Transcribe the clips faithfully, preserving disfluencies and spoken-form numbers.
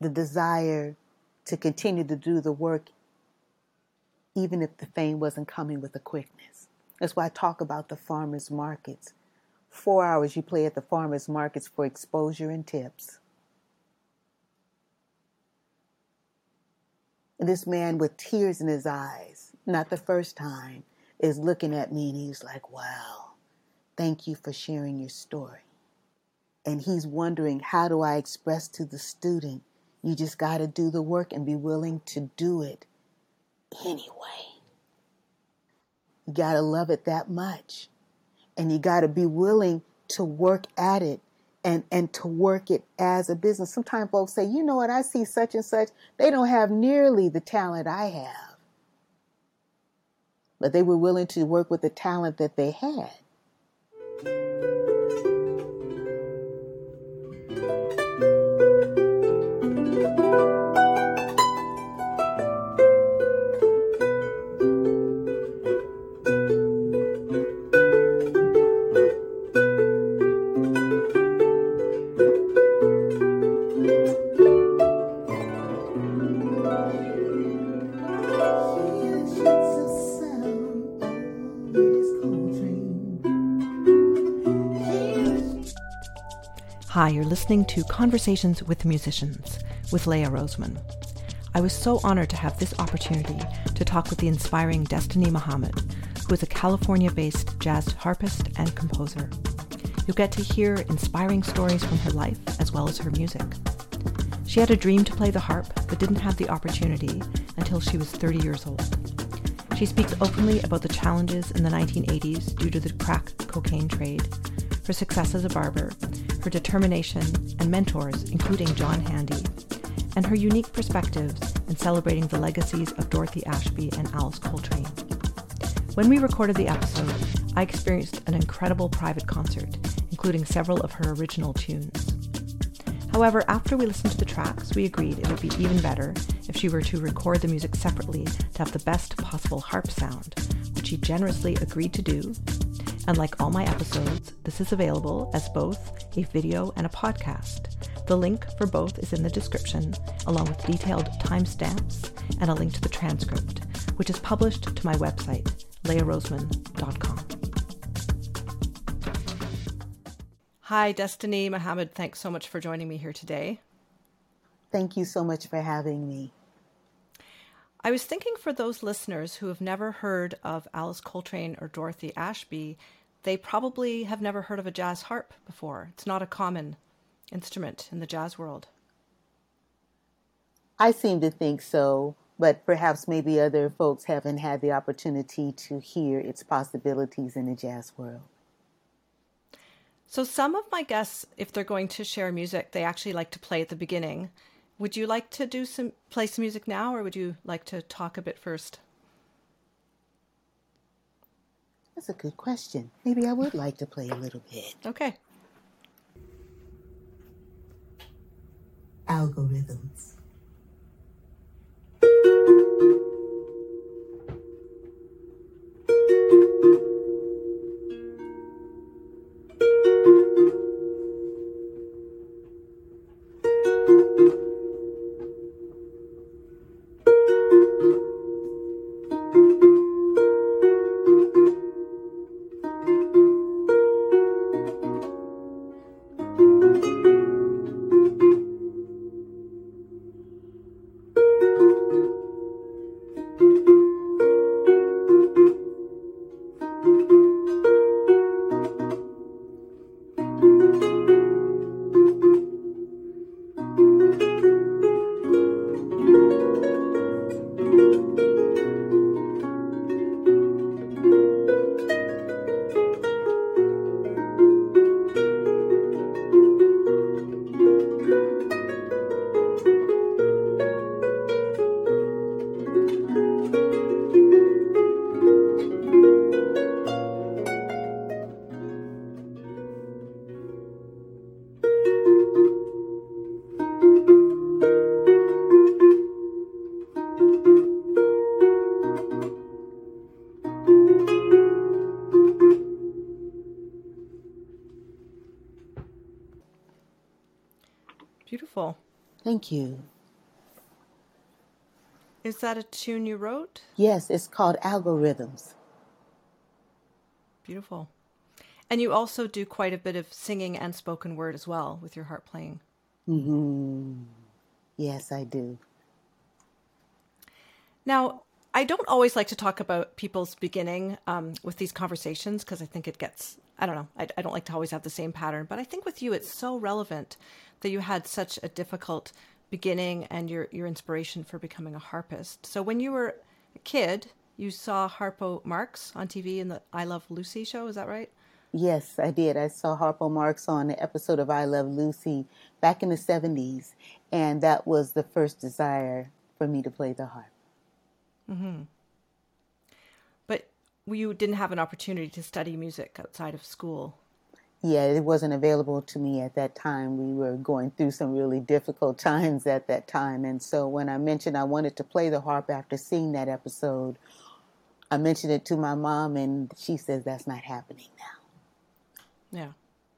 the desire to continue to do the work, even if the fame wasn't coming with a quickness. That's why I talk about the farmers markets. Four hours you play at the farmers markets for exposure and tips. And this man with tears in his eyes, not the first time, is looking at me and he's like, wow, thank you for sharing your story. And he's wondering, how do I express to the student, you just got to do the work and be willing to do it anyway. You got to love it that much. And you got to be willing to work at it and, and to work it as a business. Sometimes folks say, you know what, I see such and such. They don't have nearly the talent I have. But they were willing to work with the talent that they had. Hi, you're listening to Conversations with Musicians with Leah Roseman. I was so honored to have this opportunity to talk with the inspiring Destiny Muhammad, who is a California-based jazz harpist and composer. You'll get to hear inspiring stories from her life as well as her music. She had a dream to play the harp but didn't have the opportunity until she was thirty years old. She speaks openly about the challenges in the nineteen eighties due to the crack cocaine trade, her success as a barber, her determination and mentors, including John Handy, and her unique perspectives in celebrating the legacies of Dorothy Ashby and Alice Coltrane. When we recorded the episode, I experienced an incredible private concert, including several of her original tunes. However, after we listened to the tracks, we agreed it would be even better if she were to record the music separately to have the best possible harp sound, which she generously agreed to do. And like all my episodes, this is available as both a video and a podcast. The link for both is in the description, along with detailed timestamps and a link to the transcript, which is published to my website, leah roseman dot com. Hi, Destiny Muhammad. Thanks so much for joining me here today. Thank you so much for having me. I was thinking for those listeners who have never heard of Alice Coltrane or Dorothy Ashby, they probably have never heard of a jazz harp before. It's not a common instrument in the jazz world. I seem to think so, but perhaps maybe other folks haven't had the opportunity to hear its possibilities in the jazz world. So some of my guests, if they're going to share music, they actually like to play at the beginning. Would you like to do some play some music now, or would you like to talk a bit first? That's a good question. Maybe I would like to play a little bit. Okay. Algorithms. Beautiful. Thank you. Is that a tune you wrote? Yes, it's called Algorithms. Beautiful. And you also do quite a bit of singing and spoken word as well with your harp playing. Mm-hmm. Yes, I do. Now, I don't always like to talk about people's beginning um, with these conversations because I think it gets, I don't know, I, I don't like to always have the same pattern. But I think with you, it's so relevant that you had such a difficult beginning and your, your inspiration for becoming a harpist. So when you were a kid, you saw Harpo Marx on T V in the I Love Lucy show, is that right? Yes, I did. I saw Harpo Marx on an episode of I Love Lucy back in the seventies, and that was the first desire for me to play the harp. Mm-hmm. But you didn't have an opportunity to study music outside of school. Yeah, it wasn't available to me at that time. We were going through some really difficult times at that time. And so when I mentioned I wanted to play the harp after seeing that episode, I mentioned it to my mom, and she says that's not happening now. Yeah.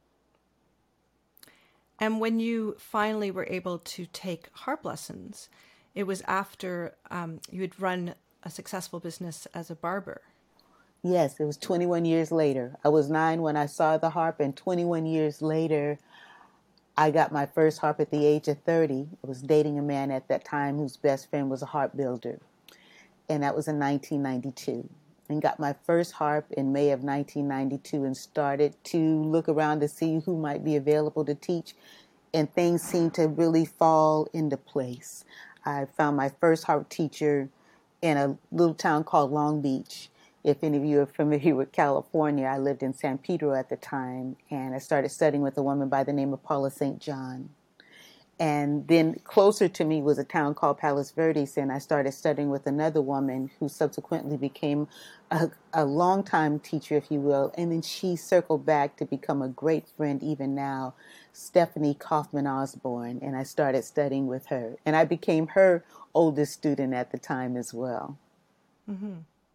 And when you finally were able to take harp lessons, it was after um, you had run a successful business as a barber. Yes, it was twenty-one years later. I was nine when I saw the harp, and twenty-one years later, I got my first harp at the age of thirty. I was dating a man at that time whose best friend was a harp builder, and that was in nineteen ninety-two. And got my first harp in May of nineteen ninety-two and started to look around to see who might be available to teach, and things seemed to really fall into place. I found my first harp teacher in a little town called Long Beach. If any of you are familiar with California, I lived in San Pedro at the time, and I started studying with a woman by the name of Paula Saint John. And then closer to me was a town called Palos Verdes, and I started studying with another woman who subsequently became a, a longtime teacher, if you will, and then she circled back to become a great friend even now, Stephanie Kaufman Osborne, and I started studying with her. And I became her oldest student at the time as well. Mm-hmm.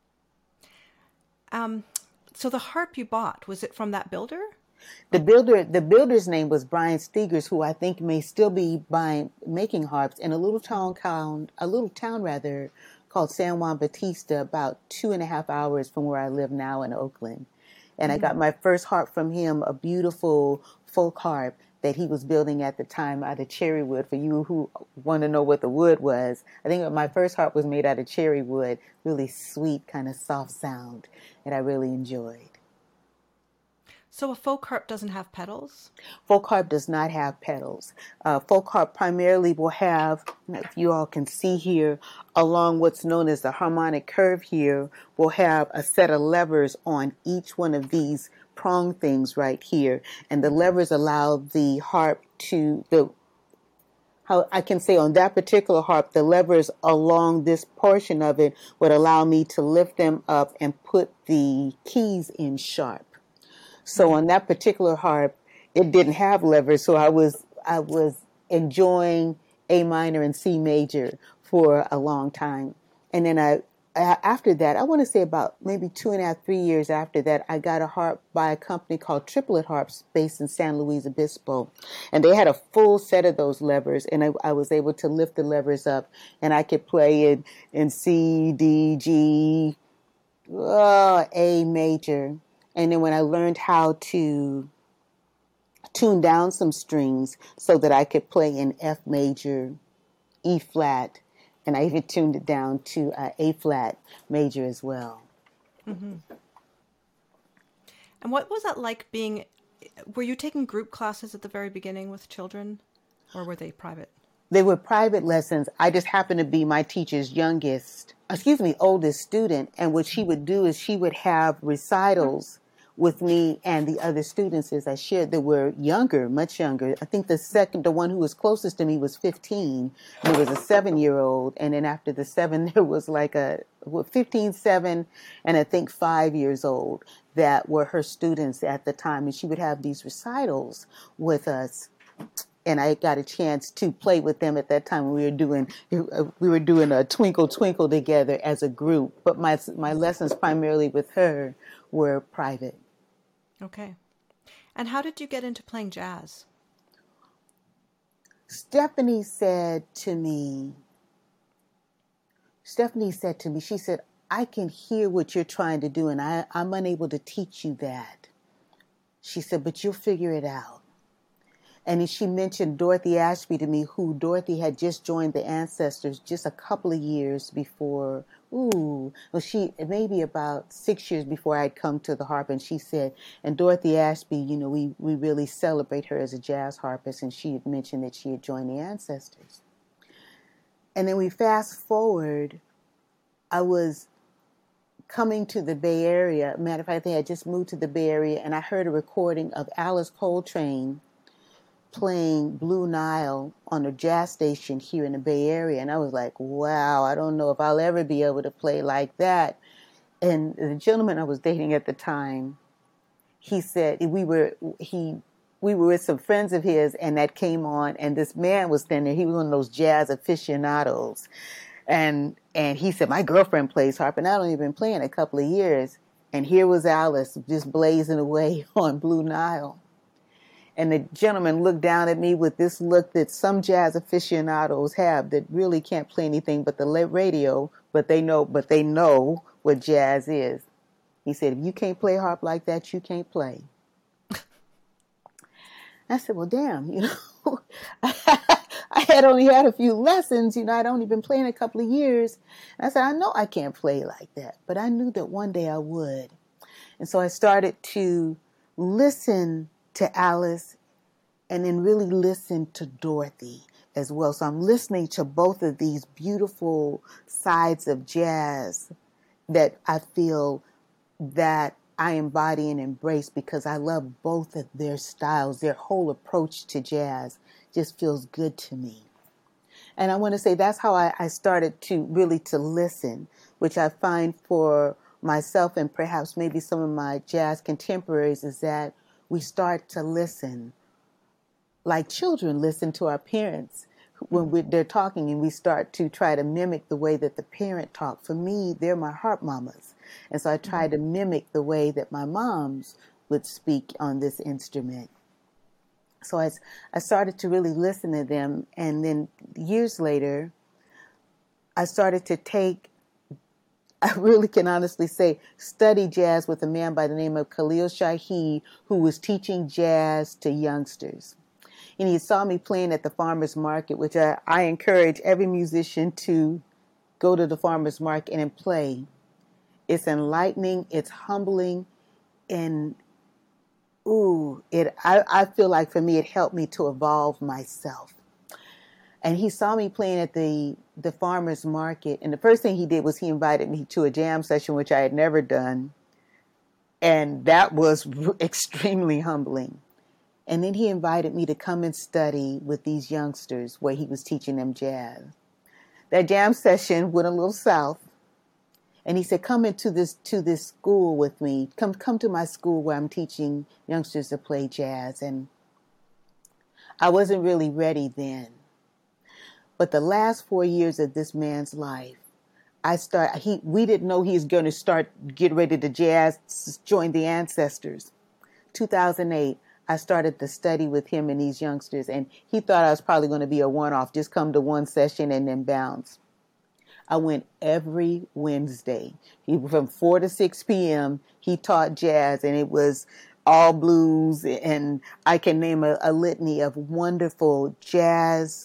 Um, so the harp you bought, was it from that builder? The builder, the builder's name was Brian Stegers, who I think may still be buying, making harps in a little town called, a little town rather, called San Juan Bautista, about two and a half hours from where I live now in Oakland. And mm-hmm. I got my first harp from him, a beautiful folk harp that he was building at the time out of cherry wood. For you who want to know what the wood was, I think my first harp was made out of cherry wood, really sweet, kind of soft sound that I really enjoyed. So a folk harp doesn't have pedals? Folk harp does not have pedals. Uh, folk harp primarily will have, if you all can see here, along what's known as the harmonic curve here, will have a set of levers on each one of these prong things right here. And the levers allow the harp to, the how I can say on that particular harp, the levers along this portion of it would allow me to lift them up and put the keys in sharp. So on that particular harp, it didn't have levers, so I was I was enjoying A minor and C major for a long time. And then I, after that, I want to say about maybe two and a half, three years after that, I got a harp by a company called Triplet Harps based in San Luis Obispo. And they had a full set of those levers, and I, I was able to lift the levers up, and I could play it in C, D, G, oh, A major. And then when I learned how to tune down some strings so that I could play in F major, E flat, and I even tuned it down to uh, A flat major as well. Mm-hmm. And what was that like being, were you taking group classes at the very beginning with children, or were they private? They were private lessons. I just happened to be my teacher's youngest, excuse me, oldest student. And what she would do is she would have recitals with me and the other students as I shared that were younger, much younger. I think the second, the one who was closest to me was fifteen. There was a seven-year-old. And then after the seven, there was like a fifteen, seven, and I think five years old that were her students at the time. And she would have these recitals with us. And I got a chance to play with them at that time. We were doing we were doing a Twinkle Twinkle together as a group. But my my lessons primarily with her were private. Okay. And how did you get into playing jazz? Stephanie said to me, Stephanie said to me, she said, I can hear what you're trying to do, and I, I'm unable to teach you that. She said, but you'll figure it out. And she mentioned Dorothy Ashby to me, who Dorothy had just joined the Ancestors just a couple of years before. Ooh, well, she maybe about six years before I'd come to the harp. And she said, and Dorothy Ashby, you know, we, we really celebrate her as a jazz harpist. And she had mentioned that she had joined the Ancestors. And then we fast forward, I was coming to the Bay Area. Matter of fact, I think I just moved to the Bay Area, and I heard a recording of Alice Coltrane playing Blue Nile on a jazz station here in the Bay Area. And I was like, wow, I don't know if I'll ever be able to play like that. And the gentleman I was dating at the time, he said, we were, he, we were with some friends of his, and that came on, and this man was standing there. He was one of those jazz aficionados. And, and he said, my girlfriend plays harp, and I'd only been playing a couple of years. And here was Alice just blazing away on Blue Nile. And the gentleman looked down at me with this look that some jazz aficionados have that really can't play anything but the radio, but they know, but they know what jazz is. He said, if you can't play harp like that, you can't play. I said, well, damn, you know, I had only had a few lessons, you know, I'd only been playing a couple of years. And I said, I know I can't play like that, but I knew that one day I would. And so I started to listen to Alice, and then really listen to Dorothy as well. So I'm listening to both of these beautiful sides of jazz that I feel that I embody and embrace, because I love both of their styles. Their whole approach to jazz just feels good to me. And I want to say that's how I, I started to really to listen, which I find for myself and perhaps maybe some of my jazz contemporaries is that we start to listen like children listen to our parents when we're, they're talking, and we start to try to mimic the way that the parent talk. For me, they're my harp mamas. And so I try to mimic the way that my moms would speak on this instrument. So I, I started to really listen to them. And then years later, I started to take, I really can honestly say, study jazz with a man by the name of Khalil Shaheed, who was teaching jazz to youngsters. And he saw me playing at the farmer's market, which I, I encourage every musician to go to the farmer's market and play. It's enlightening, it's humbling, and ooh, it. I, I feel like for me, it helped me to evolve myself. And he saw me playing at the, the farmer's market. And the first thing he did was he invited me to a jam session, which I had never done. And that was extremely humbling. And then he invited me to come and study with these youngsters where he was teaching them jazz. That jam session went a little south. And he said, come into this to this school with me. Come come to my school where I'm teaching youngsters to play jazz. And I wasn't really ready then. But the last four years of this man's life, I start. He we didn't know he was going to start get ready to jazz, join the Ancestors. two thousand eight, I started the study with him and these youngsters, and he thought I was probably going to be a one-off, just come to one session and then bounce. I went every Wednesday. He from four to six p.m. He taught jazz, and it was all blues, and I can name a, a litany of wonderful jazz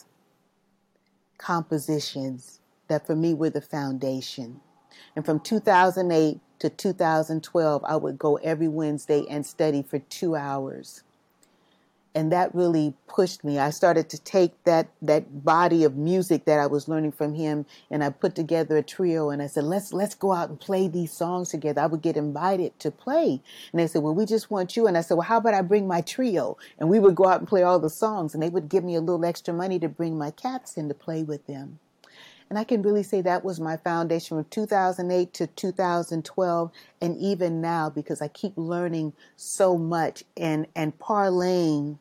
compositions that for me were the foundation. And from two thousand eight to two thousand twelve, I would go every Wednesday and study for two hours. And that really pushed me. I started to take that, that body of music that I was learning from him, and I put together a trio, and I said, let's let's go out and play these songs together. I would get invited to play. And they said, well, we just want you. And I said, well, how about I bring my trio? And we would go out and play all the songs, and they would give me a little extra money to bring my cats in to play with them. And I can really say that was my foundation from two thousand eight to two thousand twelve, and even now, because I keep learning so much and, and parlaying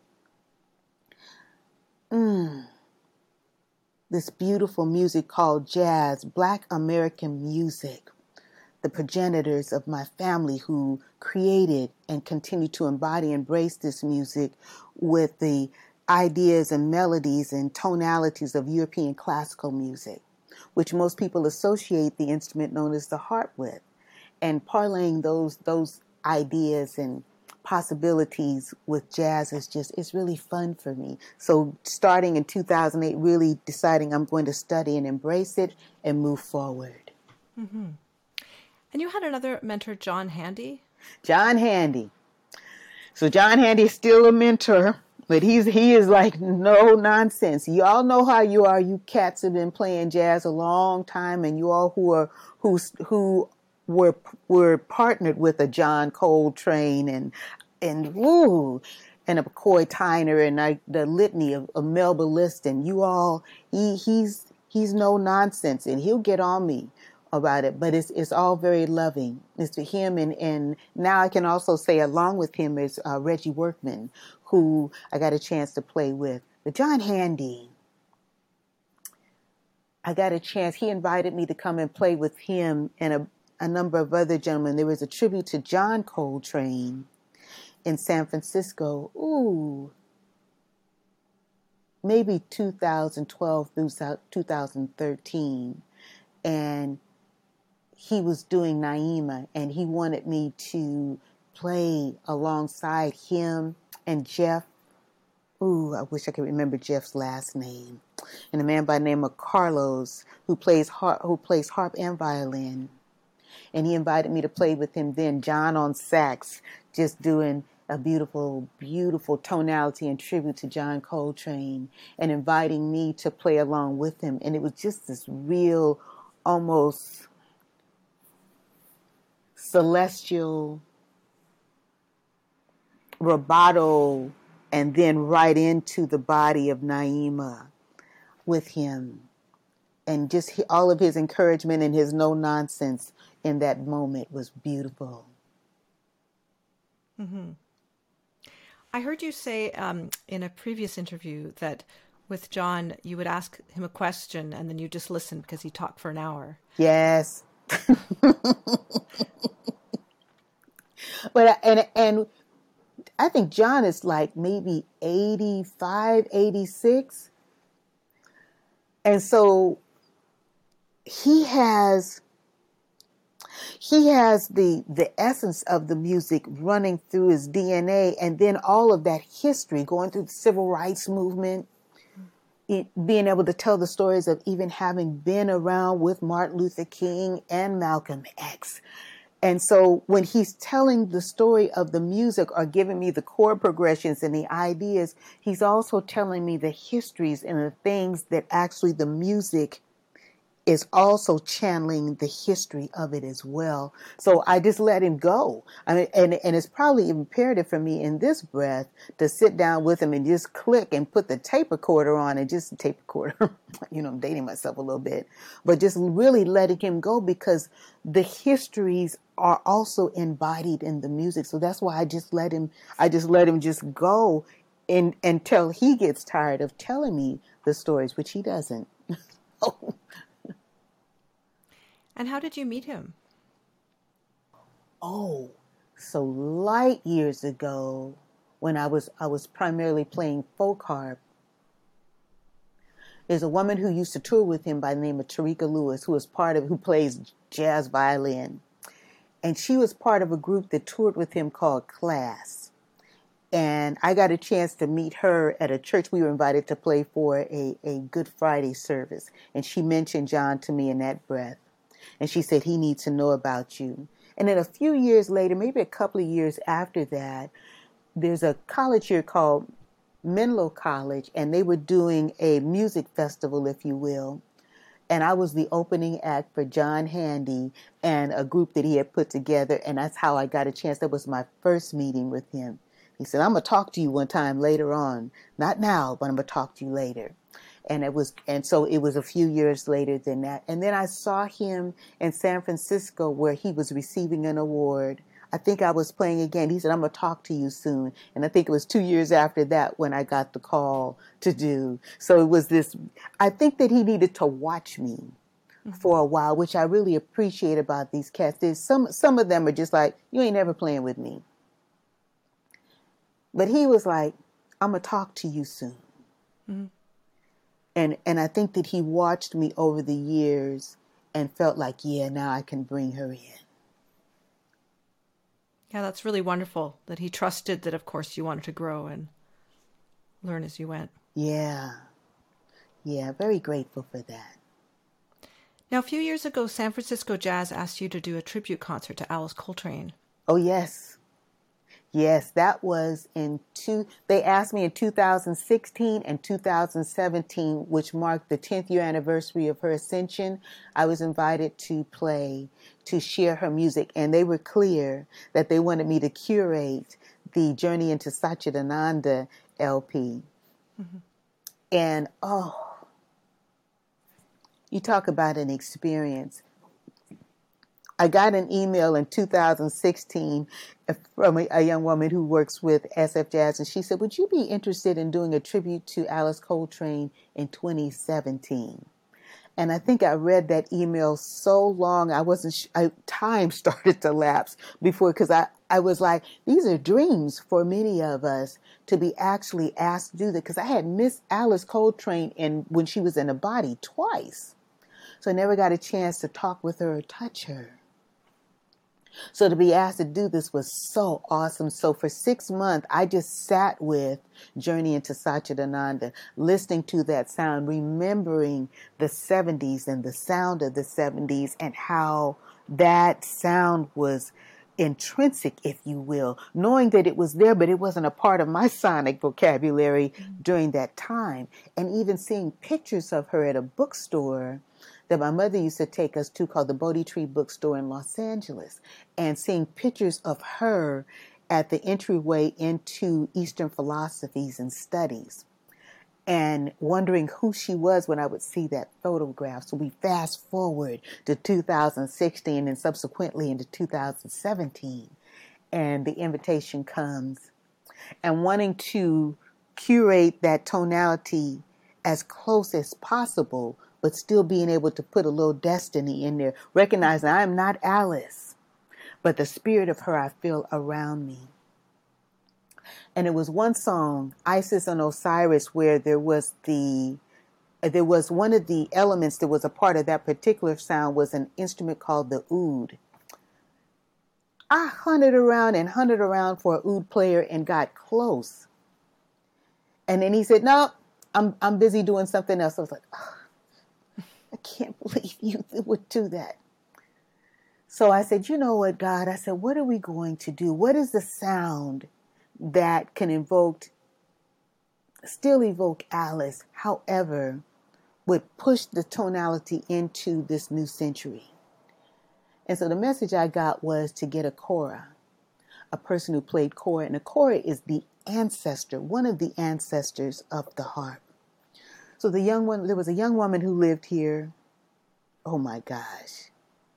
Mm. this beautiful music called jazz, Black American music, the progenitors of my family who created and continue to embody and embrace this music with the ideas and melodies and tonalities of European classical music. which most people associate the instrument known as the harp with. And parlaying those those ideas and possibilities with jazz is just, it's really fun for me. So starting in two thousand eight, really deciding I'm going to study and embrace it and move forward. Mm-hmm. And you had another mentor, John Handy? John Handy. So John Handy is still a mentor, but he's he is like no nonsense. Y'all know how you are. You cats have been playing jazz a long time, and you all who are who who were were partnered with a John Coltrane and and woo and a McCoy Tyner and I, the litany of, of Melba Liston. You all he he's he's no nonsense, and he'll get on me about it, but it's it's all very loving. It's to him, and, and now I can also say along with him is uh, Reggie Workman, who I got a chance to play with. But John Handy, I got a chance. He invited me to come and play with him and a, a number of other gentlemen. There was a tribute to John Coltrane in San Francisco. Ooh, maybe two thousand twelve through two thousand thirteen, and he was doing Naima, and he wanted me to play alongside him and Jeff. Ooh, I wish I could remember Jeff's last name. And a man by the name of Carlos, who plays harp, who plays harp and violin. And he invited me to play with him then. John on sax, just doing a beautiful, beautiful tonality and tribute to John Coltrane, and inviting me to play along with him. And it was just this real, almost celestial rubato, and then right into the body of Naima with him. And just he, all of his encouragement and his no nonsense in that moment was beautiful. Mm-hmm. I heard you say um, in a previous interview that with John, you would ask him a question and then you just listen because he talked for an hour. Yes. But and and I think John is like maybe eighty-five, eighty-six. And so he has he has the the essence of the music running through his D N A, and then all of that history going through the civil rights movement, it, being able to tell the stories of even having been around with Martin Luther King and Malcolm X. And so when he's telling the story of the music or giving me the chord progressions and the ideas, he's also telling me the histories and the things that actually the music is also channeling the history of it as well. So I just let him go. I mean, and, and it's probably imperative for me in this breath to sit down with him and just click and put the tape recorder on and just tape recorder, you know, I'm dating myself a little bit, but just really letting him go because the histories are also embodied in the music. So that's why I just let him, I just let him just go in, until he gets tired of telling me the stories, which he doesn't. Oh. And how did you meet him? Oh, so light years ago, when I was I was primarily playing folk harp, there's a woman who used to tour with him by the name of Tarika Lewis, who is part of who plays jazz violin, and she was part of a group that toured with him called Class. And I got a chance to meet her at a church we were invited to play for a, a Good Friday service, and she mentioned John to me in that breath. And she said, he needs to know about you. And then a few years later, maybe a couple of years after that, there's a college here called Menlo College, and they were doing a music festival, if you will. And I was the opening act for John Handy and a group that he had put together. And that's how I got a chance. That was my first meeting with him. He said, I'm going to talk to you one time later on. Not now, but I'm going to talk to you later. And it was, and so it was a few years later than that. And then I saw him in San Francisco where he was receiving an award. I think I was playing again. He said, I'm going to talk to you soon. And I think it was two years after that when I got the call to do. So it was this, I think that he needed to watch me mm-hmm. for a while, which I really appreciate about these cats. There's some, some of them are just like, you ain't never playing with me. But he was like, I'm going to talk to you soon. Mm-hmm. And, and I think that he watched me over the years and felt like, yeah, now I can bring her in. Yeah, that's really wonderful that he trusted that, of course, you wanted to grow and learn as you went. Yeah. Yeah, very grateful for that. Now, a few years ago, San Francisco Jazz asked you to do a tribute concert to Alice Coltrane. Oh, yes. Yes, that was in two, they asked me in two thousand sixteen and two thousand seventeen, which marked the tenth year anniversary of her ascension. I was invited to play, to share her music, and they were clear that they wanted me to curate the Journey into Satchidananda L P. Mm-hmm. And, oh, you talk about an experience. I got an email in two thousand sixteen from a, a young woman who works with S F Jazz, and she said, would you be interested in doing a tribute to Alice Coltrane in twenty seventeen? And I think I read that email so long, I wasn't, sh- I, time started to lapse before, because I, I was like, these are dreams for many of us to be actually asked to do that, because I had missed Alice Coltrane in, when she was in a body twice. So I never got a chance to talk with her or touch her. So to be asked to do this was so awesome. So for six months, I just sat with Journey into Satchidananda, listening to that sound, remembering the seventies and the sound of the seventies and how that sound was intrinsic, if you will, knowing that it was there, but it wasn't a part of my sonic vocabulary during that time. And even seeing pictures of her at a bookstore that my mother used to take us to, called the Bodhi Tree Bookstore in Los Angeles, and seeing pictures of her at the entryway into Eastern philosophies and studies, and wondering who she was when I would see that photograph. So we fast forward to two thousand sixteen and subsequently into two thousand seventeen, and the invitation comes, and wanting to curate that tonality as close as possible, but still being able to put a little destiny in there, recognizing I am not Alice, but the spirit of her I feel around me. And it was one song, Isis and Osiris, where there was the, there was one of the elements that was a part of that particular sound was an instrument called the oud. I hunted around and hunted around for an oud player and got close. And then he said, no, I'm I'm busy doing something else. I was like, oh, I can't believe you would do that. So I said, you know what, God? I said, what are we going to do? What is the sound that can evoke, still evoke Alice, however, would push the tonality into this new century? And so the message I got was to get a kora, a person who played kora. And a kora is the ancestor, one of the ancestors of the harp. So the young one, there was a young woman who lived here. Oh my gosh.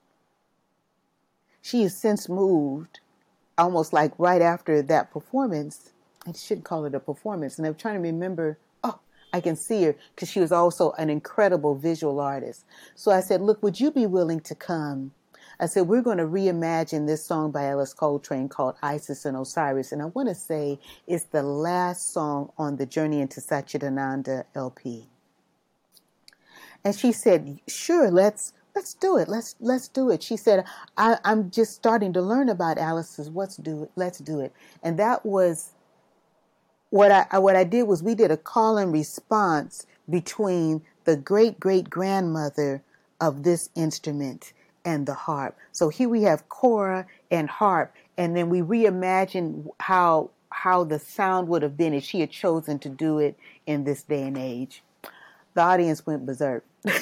She has since moved, almost like right after that performance. I shouldn't call it a performance. And I'm trying to remember, oh, I can see her, because she was also an incredible visual artist. So I said, look, would you be willing to come? I said, we're going to reimagine this song by Alice Coltrane called Isis and Osiris. And I want to say it's the last song on the Journey into Satchidananda L P. And she said, sure, let's let's do it. Let's let's do it. She said, I, I'm just starting to learn about Alice's. Let's do it. Let's do it. And that was what I what I did was we did a call and response between the great great grandmother of this instrument and the harp. So here we have kora and harp, and then we reimagined how how the sound would have been if she had chosen to do it in this day and age. The audience went berserk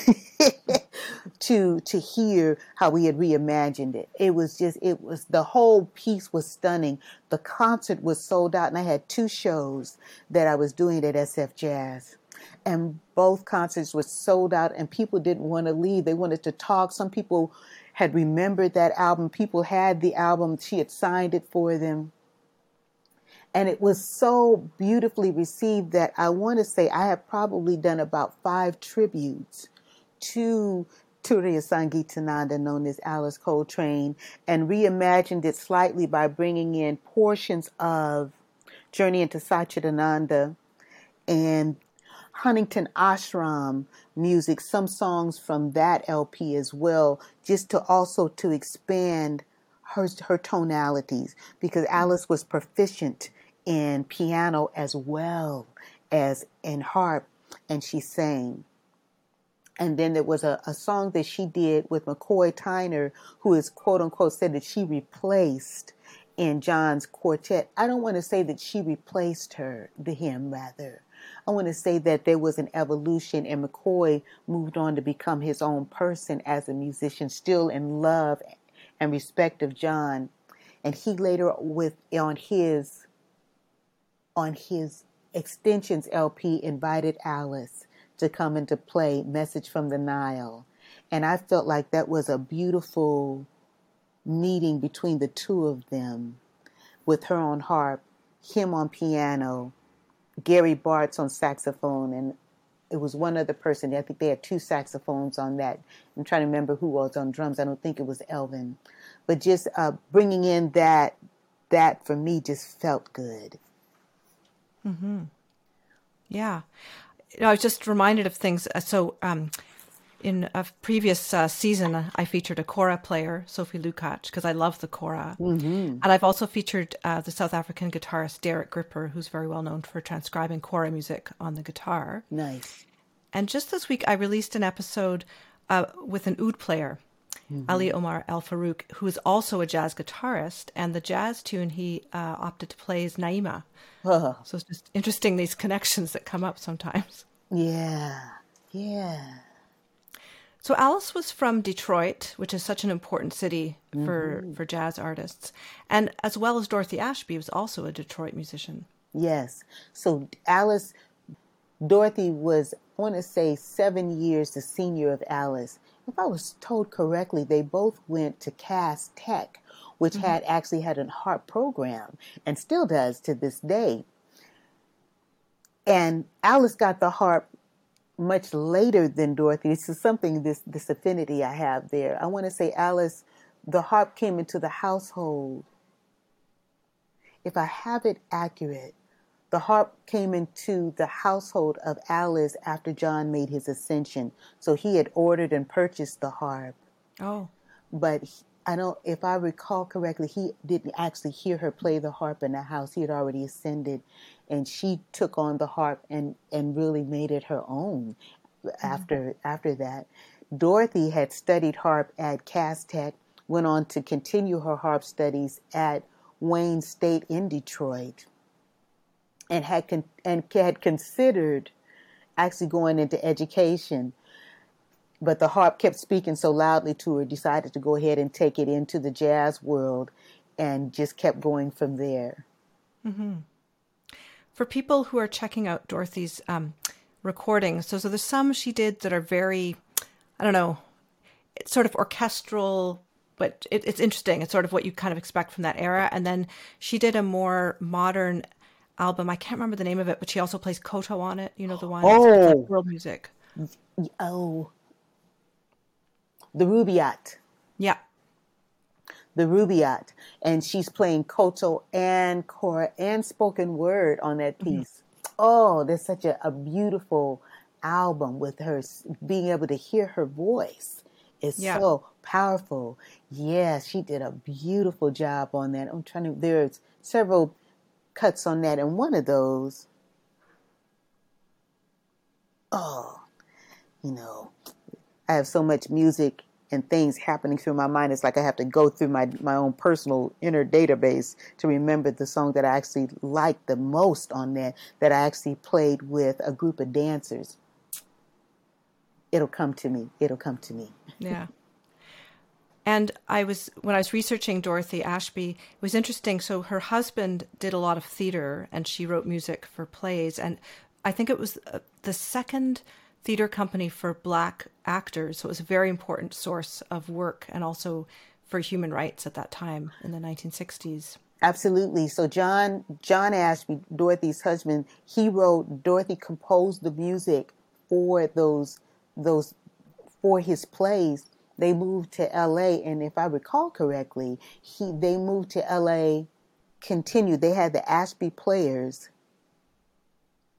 to to hear how we had reimagined it. It was just, it was, the whole piece was stunning. The concert was sold out, and I had two shows that I was doing at S F Jazz. And both concerts were sold out, and people didn't want to leave. They wanted to talk. Some people had remembered that album. People had the album. She had signed it for them. And it was so beautifully received that I want to say I have probably done about five tributes to Turiya Sangeetananda, known as Alice Coltrane, and reimagined it slightly by bringing in portions of Journey into Satchidananda. And Huntington Ashram music, some songs from that L P as well, just to also to expand her her tonalities, because Alice was proficient in piano as well as in harp, and she sang. And then there was a, a song that she did with McCoy Tyner, who is quote unquote said that she replaced in John's quartet. I don't want to say that she replaced her, the him rather. I want to say that there was an evolution, and McCoy moved on to become his own person as a musician, still in love and respect of John. And he later, with on his on his Extensions L P, invited Alice to come and to play Message from the Nile. And I felt like that was a beautiful meeting between the two of them, with her on harp, him on piano, Gary Bartz on saxophone, and it was one other person. I think they had two saxophones on that. I'm trying to remember who was on drums. I don't think it was Elvin. But just uh, bringing in that, that for me just felt good. Mm-hmm. Yeah. You know, I was just reminded of things. Uh, so um, in a previous uh, season, I featured a kora player, Sophie Lukács, because I love the kora. Mm-hmm. And I've also featured uh, the South African guitarist Derek Gripper, who's very well known for transcribing kora music on the guitar. Nice. And just this week, I released an episode uh, with an oud player, mm-hmm. Ali Omar El Farouk, who is also a jazz guitarist. And the jazz tune he uh, opted to play is Naima. Oh. So it's just interesting, these connections that come up sometimes. Yeah, yeah. So Alice was from Detroit, which is such an important city for, mm-hmm. for jazz artists. And as well as Dorothy Ashby was also a Detroit musician. Yes. So Alice, Dorothy was, I want to say, seven years the senior of Alice. If I was told correctly, they both went to Cass Tech, which mm-hmm. had actually had a harp program and still does to this day. And Alice got the harp much later than Dorothy. This is something, this, this affinity I have there. I want to say Alice, the harp came into the household. If I have it accurate, the harp came into the household of Alice after John made his ascension. So he had ordered and purchased the harp. Oh. But he, I don't, if I recall correctly, he didn't actually hear her play the harp in the house. He had already ascended, and she took on the harp and, and really made it her own after mm-hmm. after that. Dorothy had studied harp at Cass Tech, went on to continue her harp studies at Wayne State in Detroit, and had con- and had considered actually going into education. But the harp kept speaking so loudly to her, decided to go ahead and take it into the jazz world, and just kept going from there. Mm-hmm. For people who are checking out Dorothy's um, recordings, so, so there's some she did that are very, I don't know, it's sort of orchestral, but it, it's interesting. It's sort of what you kind of expect from that era. And then she did a more modern album. I can't remember the name of it, but she also plays koto on it. You know, the one oh. that's like world music. Oh. The Rubaiyat. Yeah. The Rubaiyat. And she's playing koto and kora and spoken word on that piece. Mm-hmm. Oh, there's such a, a beautiful album with her being able to hear her voice. It's yeah. so powerful. Yeah, she did a beautiful job on that. I'm trying to, there's several cuts on that. And one of those, oh, you know, I have so much music and things happening through my mind. It's like I have to go through my, my own personal inner database to remember the song that I actually liked the most on that, that I actually played with a group of dancers. It'll come to me. It'll come to me. Yeah. And I was, when I was researching Dorothy Ashby, it was interesting. So her husband did a lot of theater and she wrote music for plays. And I think it was the second theater company for Black actors. So it was a very important source of work and also for human rights at that time in the nineteen sixties. Absolutely. So John John Ashby, Dorothy's husband, he wrote, Dorothy composed the music for those those for his plays. They moved to L A, and if I recall correctly, he they moved to L A, continued. They had the Ashby Players,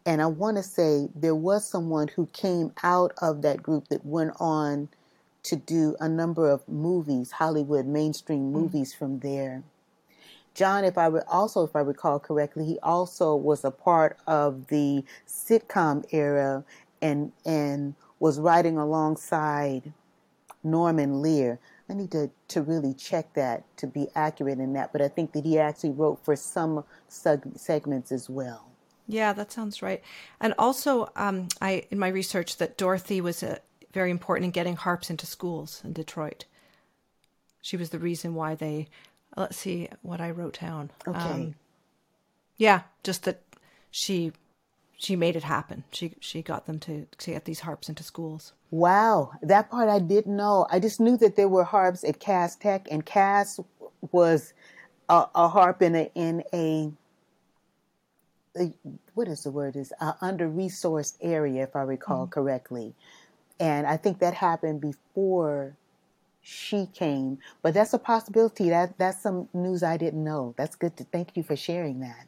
And I want to say there was someone who came out of that group that went on to do a number of movies, Hollywood mainstream movies mm. from there. John, if I re- also, if I recall correctly, he also was a part of the sitcom era and and was writing alongside Norman Lear. I need to, to really check that to be accurate in that, but I think that he actually wrote for some seg- segments as well. Yeah, that sounds right. And also, um, I in my research that Dorothy was uh, very important in getting harps into schools in Detroit. She was the reason why they. Let's see what I wrote down. Okay. Um, yeah, just that she she made it happen. She she got them to, to get these harps into schools. Wow, that part I didn't know. I just knew that there were harps at Cass Tech, and Cass was a, a harp in a in a, a what is the word is a under-resourced area, if I recall mm-hmm. correctly. And I think that happened before she came, but that's a possibility. That that's some news I didn't know. That's good to thank you for sharing that.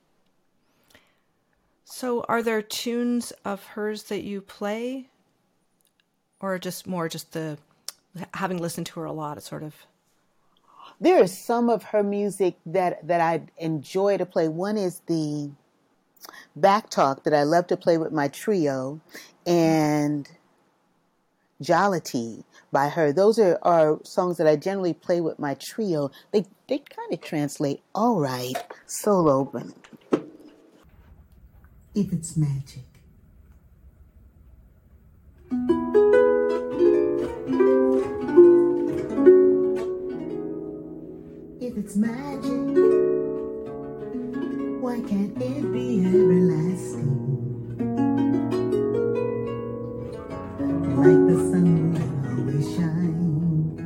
So are there tunes of hers that you play, or just more just the having listened to her a lot, it's sort of? There is some of her music that that I enjoy to play. One is the Back Talk that I love to play with my trio, and Jollity by her. Those are, are songs that I generally play with my trio. They they kind of translate all right solo, but if it's magic. If it's magic, why can't it be everlasting? Like the sun will always shine,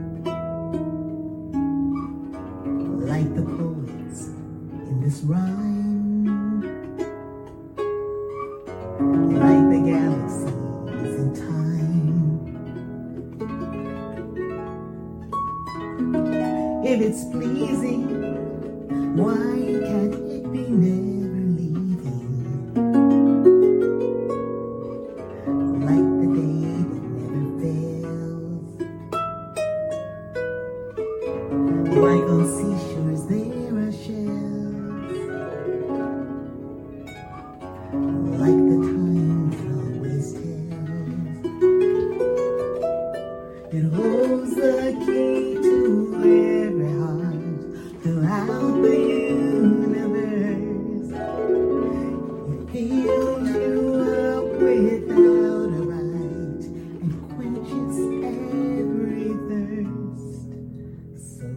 like the poets in this rhyme, like the galaxies in time. If it's pleasing, why can't it be never leaving? Like the day like on seashores there are shells, like the time that always tells. It holds the key to every heart throughout the universe. It fills you up without a right and quenches every thirst. So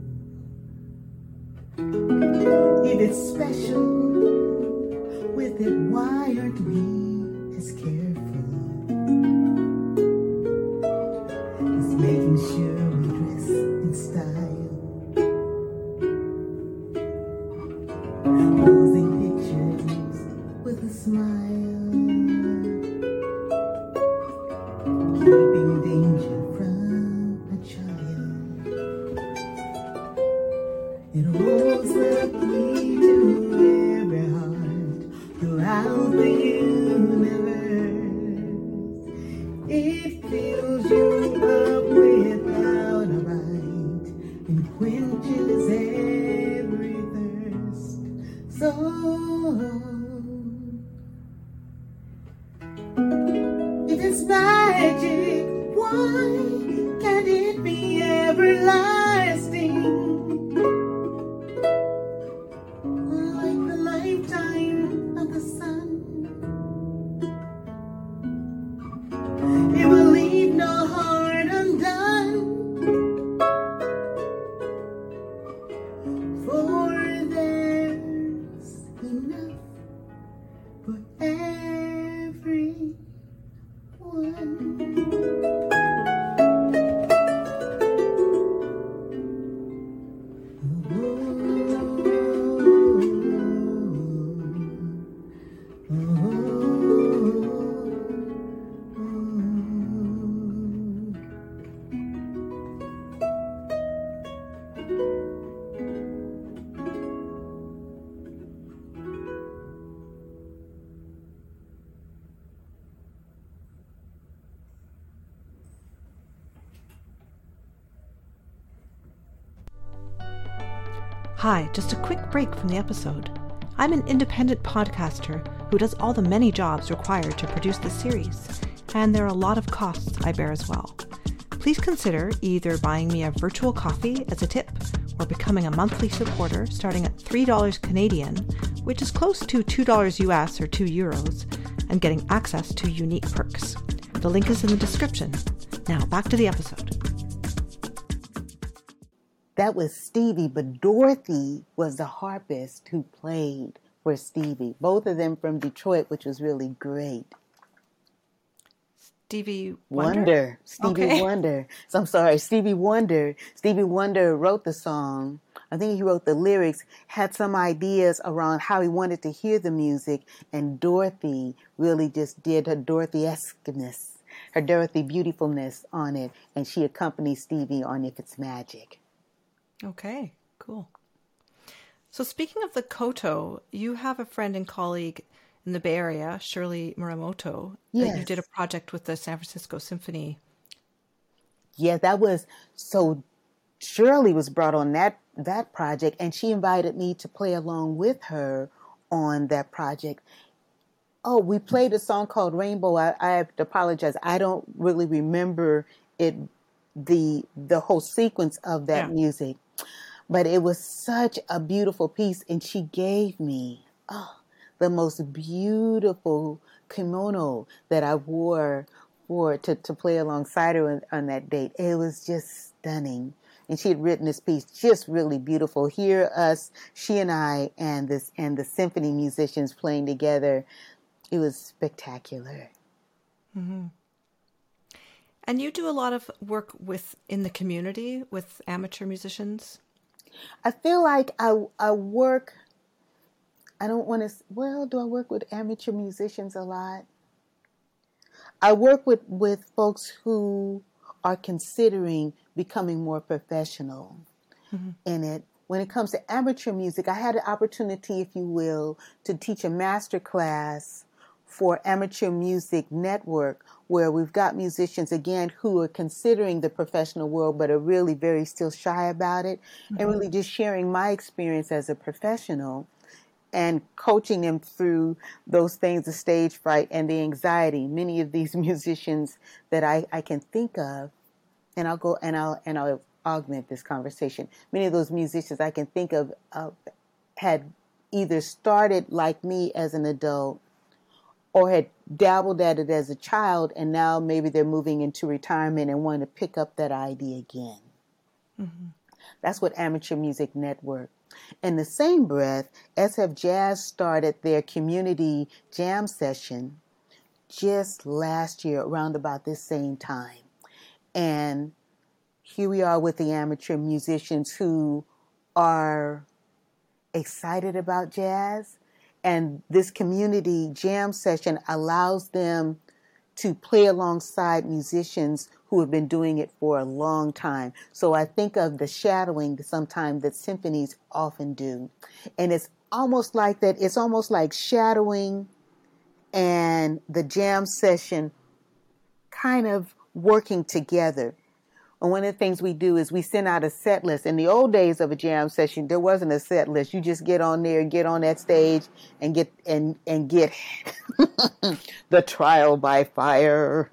if it's special, with it, why aren't we as careful as making sure we dress in style, posing pictures with a smile, keeping danger from a child? It holds the key to every heart throughout the universe. It fills you up without a right and quenches every thirst. So if it's magic, why Hi, just a quick break from the episode. I'm an independent podcaster who does all the many jobs required to produce this series, and there are a lot of costs I bear as well. Please consider either buying me a virtual coffee as a tip or becoming a monthly supporter starting at three dollars Canadian, which is close to two dollars U S or two euros, and getting access to unique perks. The link is in the description. Now back to the episode. That was Stevie, but Dorothy was the harpist who played for Stevie. Both of them from Detroit, which was really great. Stevie Wonder? Wonder. Stevie Okay. Wonder. So I'm sorry, Stevie Wonder. Stevie Wonder wrote the song. I think he wrote the lyrics, had some ideas around how he wanted to hear the music, and Dorothy really just did her Dorothy-esqueness, her Dorothy beautifulness on it, and she accompanied Stevie on If It's Magic. Okay, cool. So speaking of the koto, you have a friend and colleague in the Bay Area, Shirley Muramoto, Yes. that you did a project with the San Francisco Symphony. Yeah, that was, so Shirley was brought on that, that project, and she invited me to play along with her on that project. Oh, we played a song called Rainbow. I, I have to apologize. I don't really remember it, the the whole sequence of that Yeah. music. But it was such a beautiful piece, and she gave me oh, the most beautiful kimono that I wore for to, to play alongside her on, on that date. It was just stunning. And she had written this piece just really beautiful. Here us, she and I and this and the symphony musicians playing together. It was spectacular. Mm-hmm. And you do a lot of work with in the community with amateur musicians? I feel like I, I work, I don't want to, well, do I work with amateur musicians a lot? I work with, with folks who are considering becoming more professional mm-hmm. in it. When it comes to amateur music, I had an opportunity, if you will, to teach a master class for Amateur Music Network, where we've got musicians, again, who are considering the professional world, but are really very still shy about it, mm-hmm. and really just sharing my experience as a professional and coaching them through those things, the stage fright and the anxiety. Many of these musicians that I, I can think of, and I'll go and I'll and I'll augment this conversation. Many of those musicians I can think of uh, had either started like me as an adult, or had dabbled at it as a child, and now maybe they're moving into retirement and want to pick up that idea again. Mm-hmm. That's what Amateur Music Network. In the same breath, S F Jazz started their community jam session just last year, around about this same time. And here we are with the amateur musicians who are excited about jazz. And this community jam session allows them to play alongside musicians who have been doing it for a long time. So I think of the shadowing sometimes that symphonies often do. And it's almost like that. It's almost like shadowing and the jam session kind of working together. And one of the things we do is we send out a set list. In the old days of a jam session, there wasn't a set list. You just get on there, get on that stage, and get and and get the trial by fire.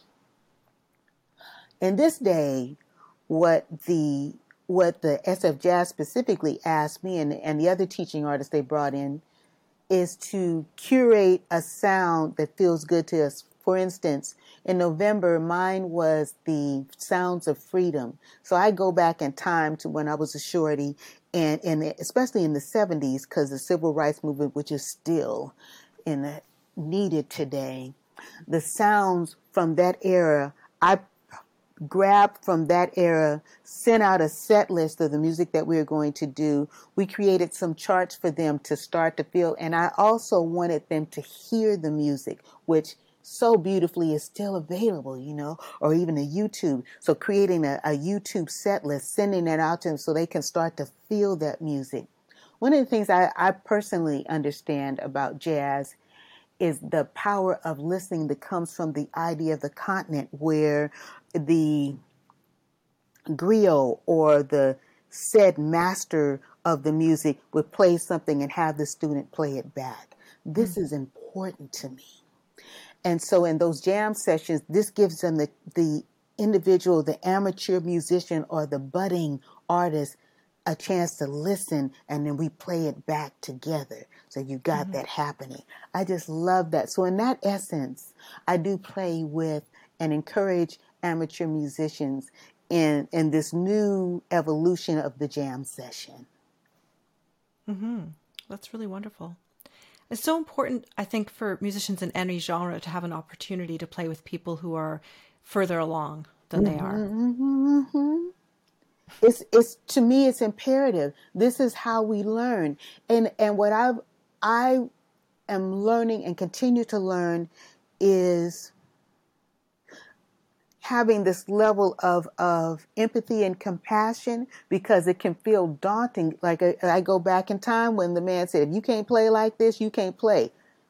In this day, what the what the S F Jazz specifically asked me and and the other teaching artists they brought in is to curate a sound that feels good to us. For instance, in November, mine was the Sounds of Freedom. So I go back in time to when I was a shorty, and, and especially in the seventies, because the civil rights movement, which is still in the, needed today, the sounds from that era, I grabbed from that era, sent out a set list of the music that we were going to do. We created some charts for them to start to feel, and I also wanted them to hear the music, which so beautifully is still available, you know, or even a YouTube. So creating a, a YouTube set list, sending that out to them so they can start to feel that music. One of the things I, I personally understand about jazz is the power of listening that comes from the idea of the continent, where the griot or the said master of the music would play something and have the student play it back. This mm-hmm. is important to me. And so in those jam sessions, this gives them the, the individual, the amateur musician or the budding artist, a chance to listen, and then we play it back together. So you got mm-hmm. that happening. I just love that. So in that essence, I do play with and encourage amateur musicians in, in this new evolution of the jam session. Mm-hmm. That's really wonderful. It's so important, I think, for musicians in any genre to have an opportunity to play with people who are further along than mm-hmm, they are. Mm-hmm, mm-hmm. It's it's to me, it's imperative. This is how we learn, and and what I I am learning and continue to learn is having this level of, of empathy and compassion, because it can feel daunting. Like I, I go back in time when the man said, if you can't play like this, you can't play.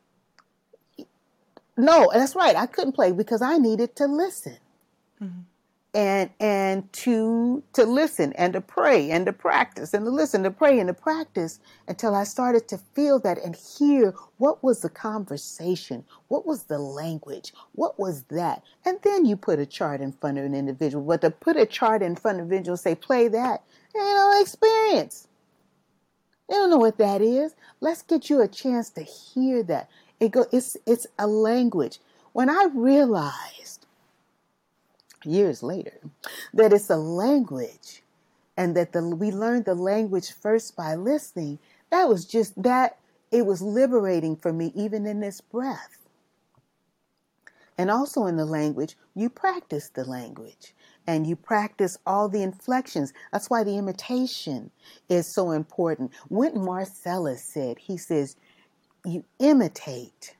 No, that's right. I couldn't play because I needed to listen. Mm-hmm. And and to to listen and to pray and to practice and to listen, to pray and to practice until I started to feel that and hear what was the conversation, what was the language, what was that. And then you put a chart in front of an individual. But to put a chart in front of an individual, say, play that, they ain't no experience. They don't know what that is. Let's get you a chance to hear that. It go. It's it's a language. When I realized years later that it's a language, and that the we learned the language first by listening, that was just that it was liberating for me, even in this breath. And also in the language, you practice the language and you practice all the inflections. That's why the imitation is so important. Wynton Marsalis said, he says, you imitate,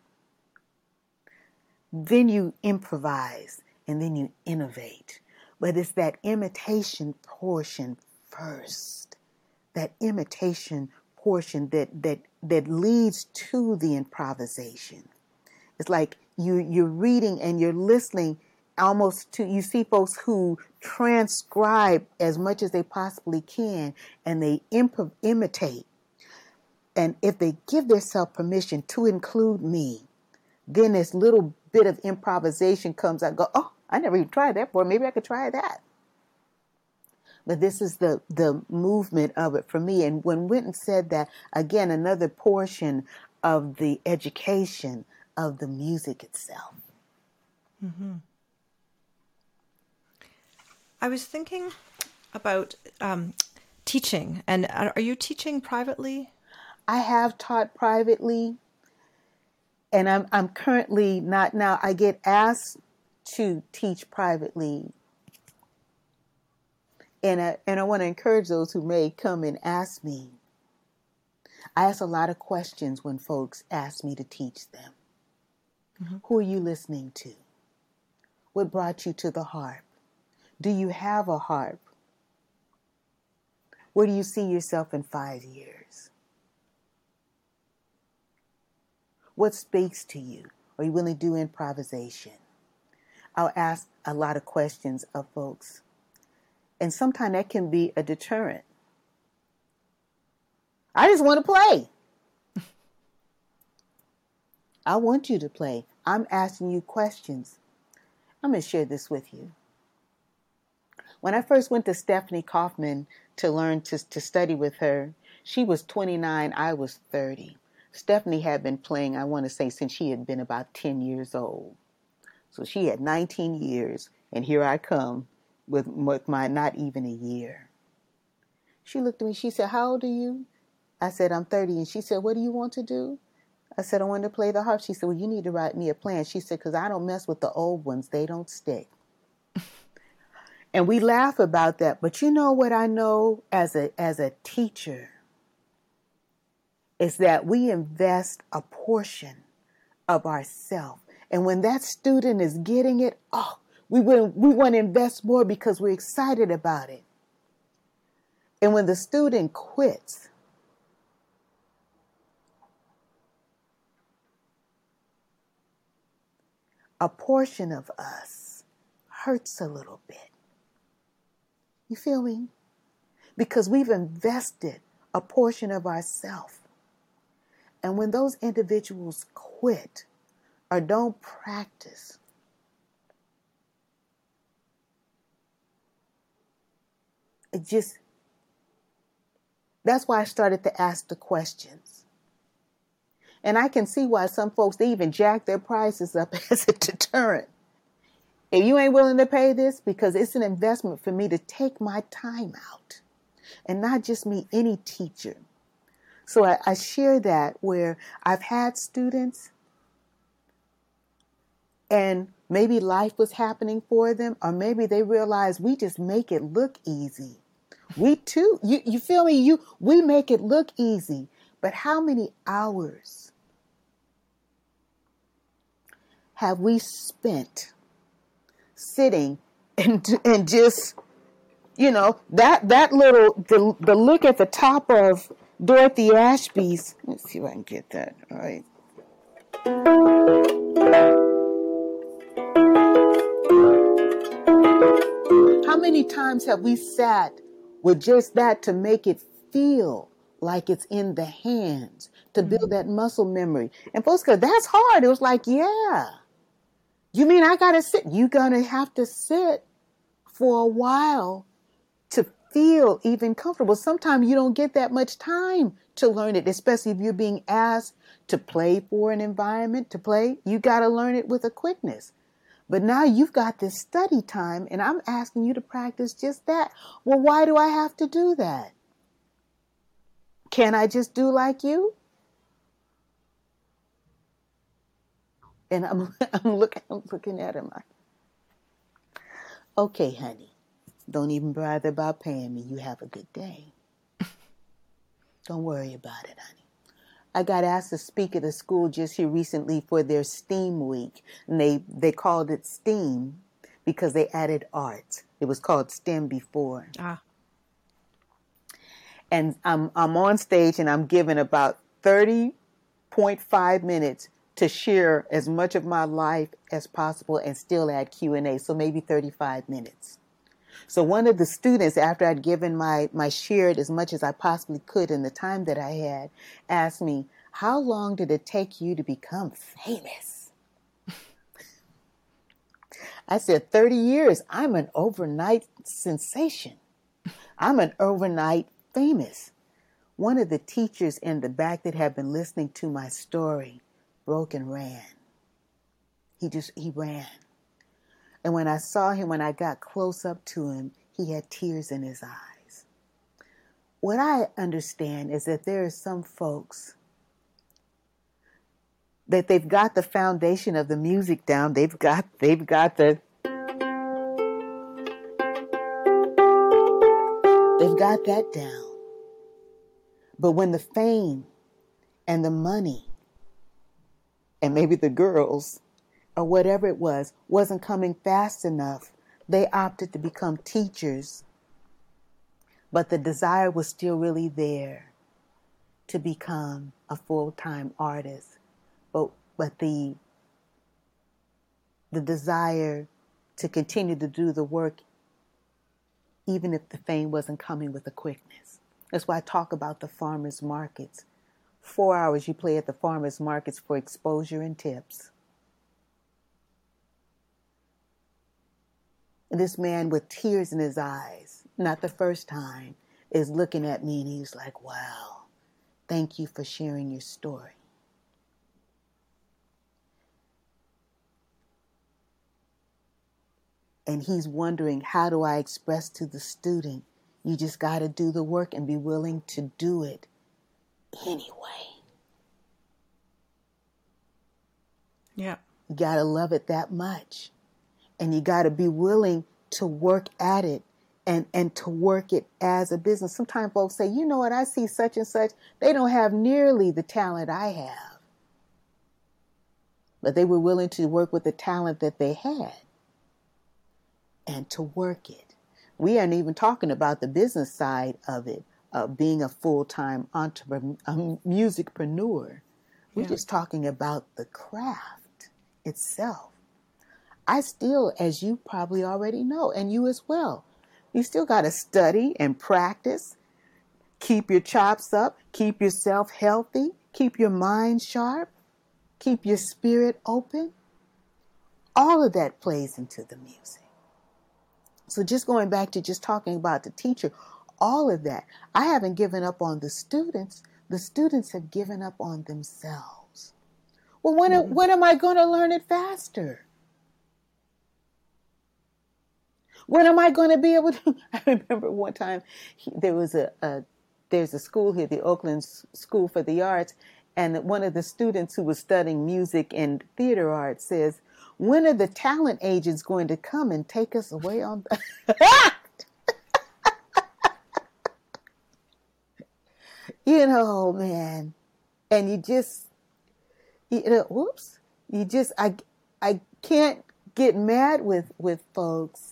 then you improvise, and then you innovate. But it's that imitation portion first. That imitation portion that that that leads to the improvisation. It's like you you're reading and you're listening almost to, you see folks who transcribe as much as they possibly can, and they imp- imitate. And if they give themselves permission to include me, then this little bit of improvisation comes out. Go, oh, I never even tried that before. Maybe I could try that. But this is the, the movement of it for me. And when Wynton said that, again, another portion of the education of the music itself. Mm-hmm. I was thinking about um, teaching. And are you teaching privately? I have taught privately. And I'm I'm currently not now. I get asked to teach privately, and I, and I want to encourage those who may come and ask me. I ask a lot of questions when folks ask me to teach them. Mm-hmm. Who are you listening to? What brought you to the harp? Do you have a harp? Where do you see yourself in five years? What speaks to you? Are you willing to do improvisation? I'll ask a lot of questions of folks. And sometimes that can be a deterrent. I just want to play. I want you to play. I'm asking you questions. I'm going to share this with you. When I first went to Stephanie Kaufman to learn to, to study with her, she was twenty-nine, I was thirty. Stephanie had been playing, I want to say, since she had been about ten years old. So she had nineteen years, and here I come with, with my not even a year. She looked at me, she said, how old are you? I said, I'm thirty. And she said, what do you want to do? I said, I want to play the harp. She said, well, you need to write me a plan. She said, because I don't mess with the old ones. They don't stick. And we laugh about that. But you know what I know as a as a teacher is that we invest a portion of ourselves. And when that student is getting it, oh, we want, we want to invest more because we're excited about it. And when the student quits, a portion of us hurts a little bit. You feel me? Because we've invested a portion of ourself. And when those individuals quit or don't practice, it just, that's why I started to ask the questions. And I can see why some folks, they even jack their prices up as a deterrent. If you ain't willing to pay this, because it's an investment for me to take my time out, and not just me, any teacher. So I, I share that where I've had students and maybe life was happening for them, or maybe they realized we just make it look easy. We too, you, you feel me? You, we make it look easy, but how many hours have we spent sitting and and just, you know, that that little, the, the look at the top of Dorothy Ashby's, let's see if I can get that right. How many times have we sat with just that to make it feel like it's in the hands, to build that muscle memory? And folks go, that's hard. It was like, yeah. You mean I got to sit? You're going to have to sit for a while to feel even comfortable. Sometimes you don't get that much time to learn it, especially if you're being asked to play for an environment, to play. You got to learn it with a quickness. But now you've got this study time, and I'm asking you to practice just that. Well, why do I have to do that? Can I just do like you? And I'm I'm looking I'm looking at him like, okay, honey, don't even bother about paying me. You have a good day. Don't worry about it, honey. I got asked to speak at a school just here recently for their STEAM week. And they, they called it STEAM because they added art. It was called STEM before. Ah. And I'm I'm on stage and I'm given about thirty point five minutes to share as much of my life as possible and still add Q and A, so maybe thirty-five minutes. So one of the students, after I'd given my, my shared as much as I possibly could in the time that I had, asked me, how long did it take you to become famous? I said, thirty years. I'm an overnight sensation. I'm an overnight famous. One of the teachers in the back that had been listening to my story broke and ran. He just, he ran. And when I saw him, when I got close up to him, he had tears in his eyes. What I understand is that there are some folks that they've got the foundation of the music down. They've got, they've got the, they've got that down. But when the fame and the money and maybe the girls or whatever it was, wasn't coming fast enough, they opted to become teachers. But the desire was still really there to become a full-time artist. But but the the desire to continue to do the work, even if the fame wasn't coming with a quickness. That's why I talk about the farmers markets. Four hours you play at the farmers markets for exposure and tips. And this man with tears in his eyes, not the first time, is looking at me and he's like, wow, thank you for sharing your story. And he's wondering, how do I express to the student, you just got to do the work and be willing to do it anyway. Yeah. You got to love it that much. And you got to be willing to work at it and, and to work it as a business. Sometimes folks say, you know what, I see such and such. They don't have nearly the talent I have. But they were willing to work with the talent that they had and to work it. We aren't even talking about the business side of it, of being a full-time entrepreneur, a musicpreneur. We're yeah. just talking about the craft itself. I still, as you probably already know, and you as well, you still got to study and practice. keep your chops up, keep yourself healthy, keep your mind sharp, keep your spirit open. All of that plays into the music. So just going back to just talking about the teacher, all of that. I haven't given up on the students. The students have given up on themselves. Well, when, mm-hmm. when am I going to learn it faster? When am I going to be able to? I remember one time he, there was a, a there's a school here, the Oakland School for the Arts, and one of the students who was studying music and theater arts says, "When are the talent agents going to come and take us away on the?" You know, man, and you just, you know, whoops, you just, I, I can't get mad with with folks.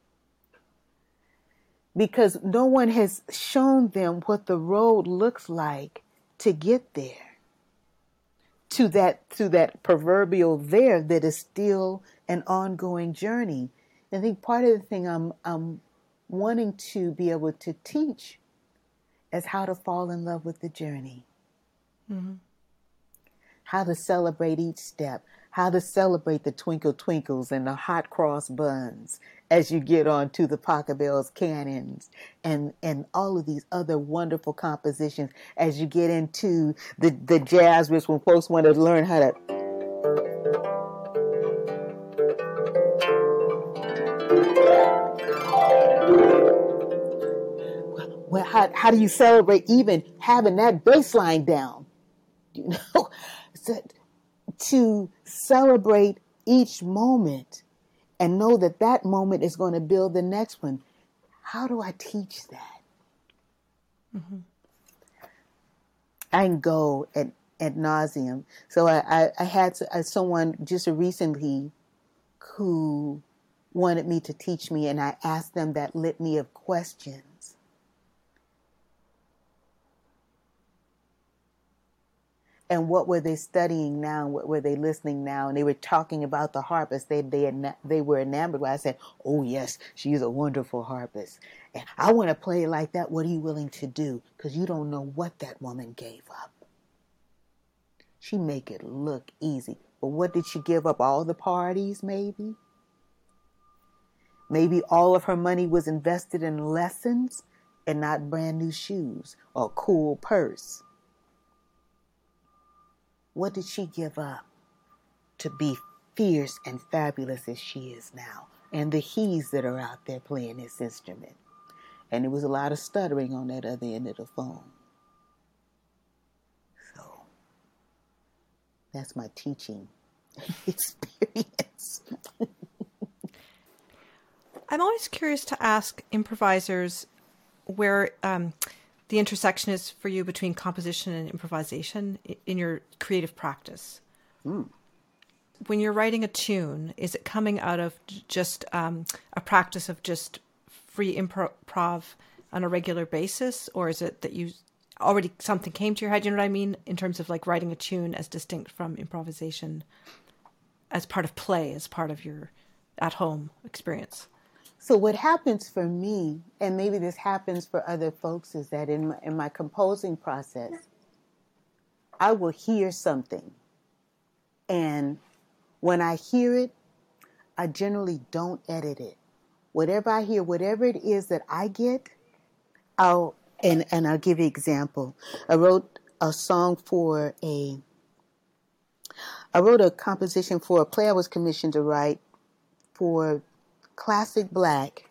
Because no one has shown them what the road looks like to get there. To that, to that proverbial there that is still an ongoing journey. And I think part of the thing I'm, I'm wanting to be able to teach is how to fall in love with the journey. Mm-hmm. How to celebrate each step. How to celebrate the twinkle twinkles and the hot cross buns as you get on to the Pachelbel's Cannons and, and all of these other wonderful compositions as you get into the, the jazz, which when folks want to learn how to well, how, how do you celebrate even having that bass line down? You know, so, to celebrate each moment and know that that moment is going to build the next one. How do I teach that? Mm-hmm. I can go at, at nauseum. So I, I, I had to, uh, someone just recently who wanted me to teach me, and I asked them that litany of questions. And what were they studying now? What were they listening now? And they were talking about the harpist. They they they were enamored by. I said, "Oh yes, she's a wonderful harpist, and I want to play like that. What are you willing to do? Because you don't know what that woman gave up. She make it look easy, but what did she give up? All the parties, maybe. Maybe all of her money was invested in lessons, and not brand new shoes or a cool purse." What did she give up to be fierce and fabulous as she is now? And the he's that are out there playing this instrument. And there was a lot of stuttering on that other end of the phone. So that's my teaching experience. I'm always curious to ask improvisers where um, the intersection is for you between composition and improvisation in your creative practice. Mm. When you're writing a tune, is it coming out of just um, a practice of just free improv on a regular basis? Or is it that you already, something came to your head, you know what I mean? In terms of like writing a tune as distinct from improvisation as part of play, as part of your at-home experience? So what happens for me, and maybe this happens for other folks, is that in my, in my composing process, I will hear something. And when I hear it, I generally don't edit it. Whatever I hear, whatever it is that I get, I'll, and, and I'll give you an example. I wrote a song for a, I wrote a composition for a play I was commissioned to write for Classic Black,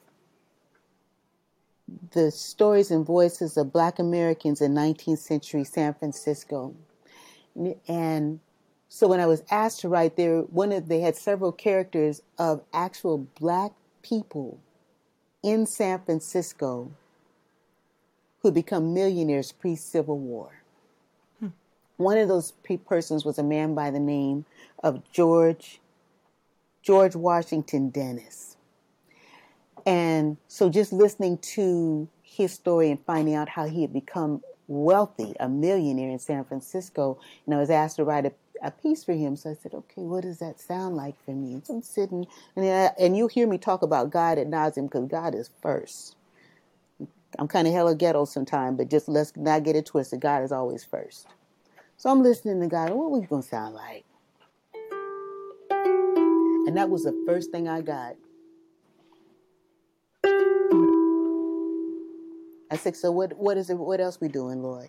the stories and voices of Black Americans in nineteenth century San Francisco. And so when I was asked to write there, one of they had several characters of actual Black people in San Francisco who become millionaires pre-Civil War. Hmm. One of those pre- persons was a man by the name of George George Washington Dennis. And so just listening to his story and finding out how he had become wealthy, a millionaire in San Francisco, and I was asked to write a, a piece for him. So I said, okay, what does that sound like for me? So I'm sitting, and, I, and you'll hear me talk about God ad nauseum because God is first. I'm kind of hella ghetto sometimes, but just let's not get it twisted. God is always first. So I'm listening to God. What we gonna sound like? And that was the first thing I got. I said, so what? What is it? What else we doing, Lord?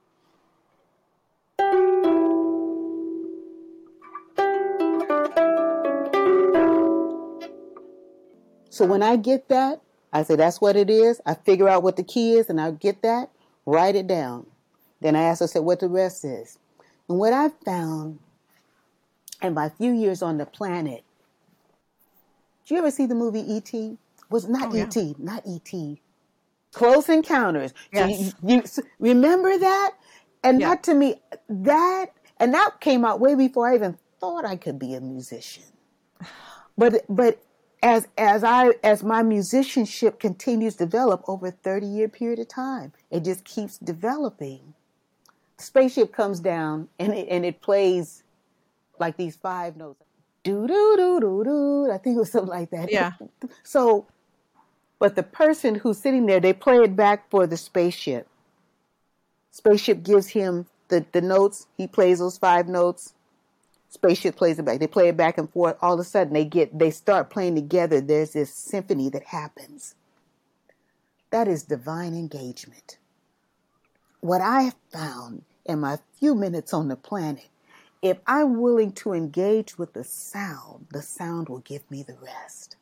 So when I get that, I say, that's what it is. I figure out what the key is, and I get that, write it down. Then I ask, I said, what the rest is. And what I found in my few years on the planet, did you ever see the movie E T? Was not Oh, yeah. E T, not E T. Close Encounters. Yes. So you, you remember that? And Yeah. that to me, that, and that came out way before I even thought I could be a musician. But, but as, as I, as my musicianship continues to develop over a thirty year period of time, it just keeps developing. Spaceship comes down and it, and it plays like these five notes. Do, do, do, do, do. I think it was something like that. Yeah. So, but the person who's sitting there, they play it back for the spaceship. Spaceship gives him the, the notes. He plays those five notes. Spaceship plays it back. They play it back and forth. All of a sudden, they get they start playing together. There's this symphony that happens. That is divine engagement. What I have found in my few minutes on the planet, if I'm willing to engage with the sound, the sound will give me the rest.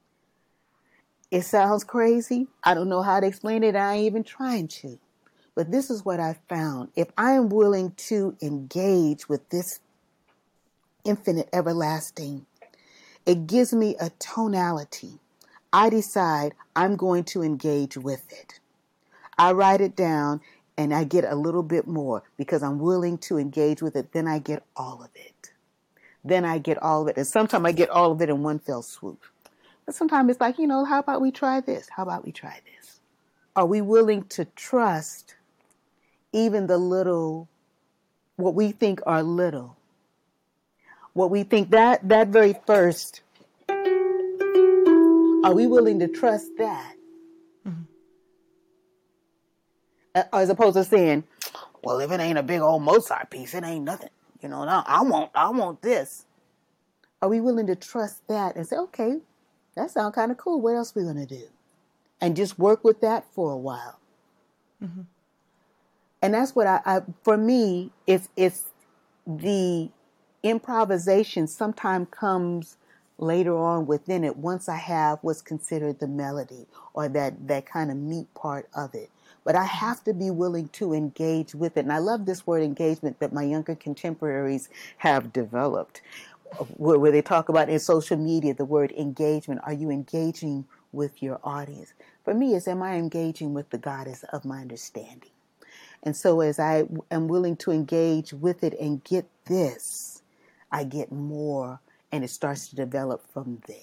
It sounds crazy. I don't know how to explain it. I ain't even trying to. But this is what I found. If I am willing to engage with this infinite everlasting, it gives me a tonality. I decide I'm going to engage with it. I write it down and I get a little bit more because I'm willing to engage with it. Then I get all of it. Then I get all of it. And sometimes I get all of it in one fell swoop. But sometimes it's like, you know, how about we try this? How about we try this? Are we willing to trust even the little, what we think are little? What we think that, that very first, are we willing to trust that? Mm-hmm. As opposed to saying, well, if it ain't a big old Mozart piece, it ain't nothing. You know, no, I want, I want this. Are we willing to trust that and say, okay, that sounds kind of cool. What else are we going to do? And just work with that for a while. Mm-hmm. And that's what I, I for me, it's, it's the improvisation sometimes comes later on within it once I have what's considered the melody or that, that kind of meat part of it. But I have to be willing to engage with it. And I love this word engagement that my younger contemporaries have developed, where, where they talk about in social media, the word engagement. Are you engaging with your audience? For me, it's am I engaging with the goddess of my understanding? And so as I am willing to engage with it and get this, I get more, and it starts to develop from there.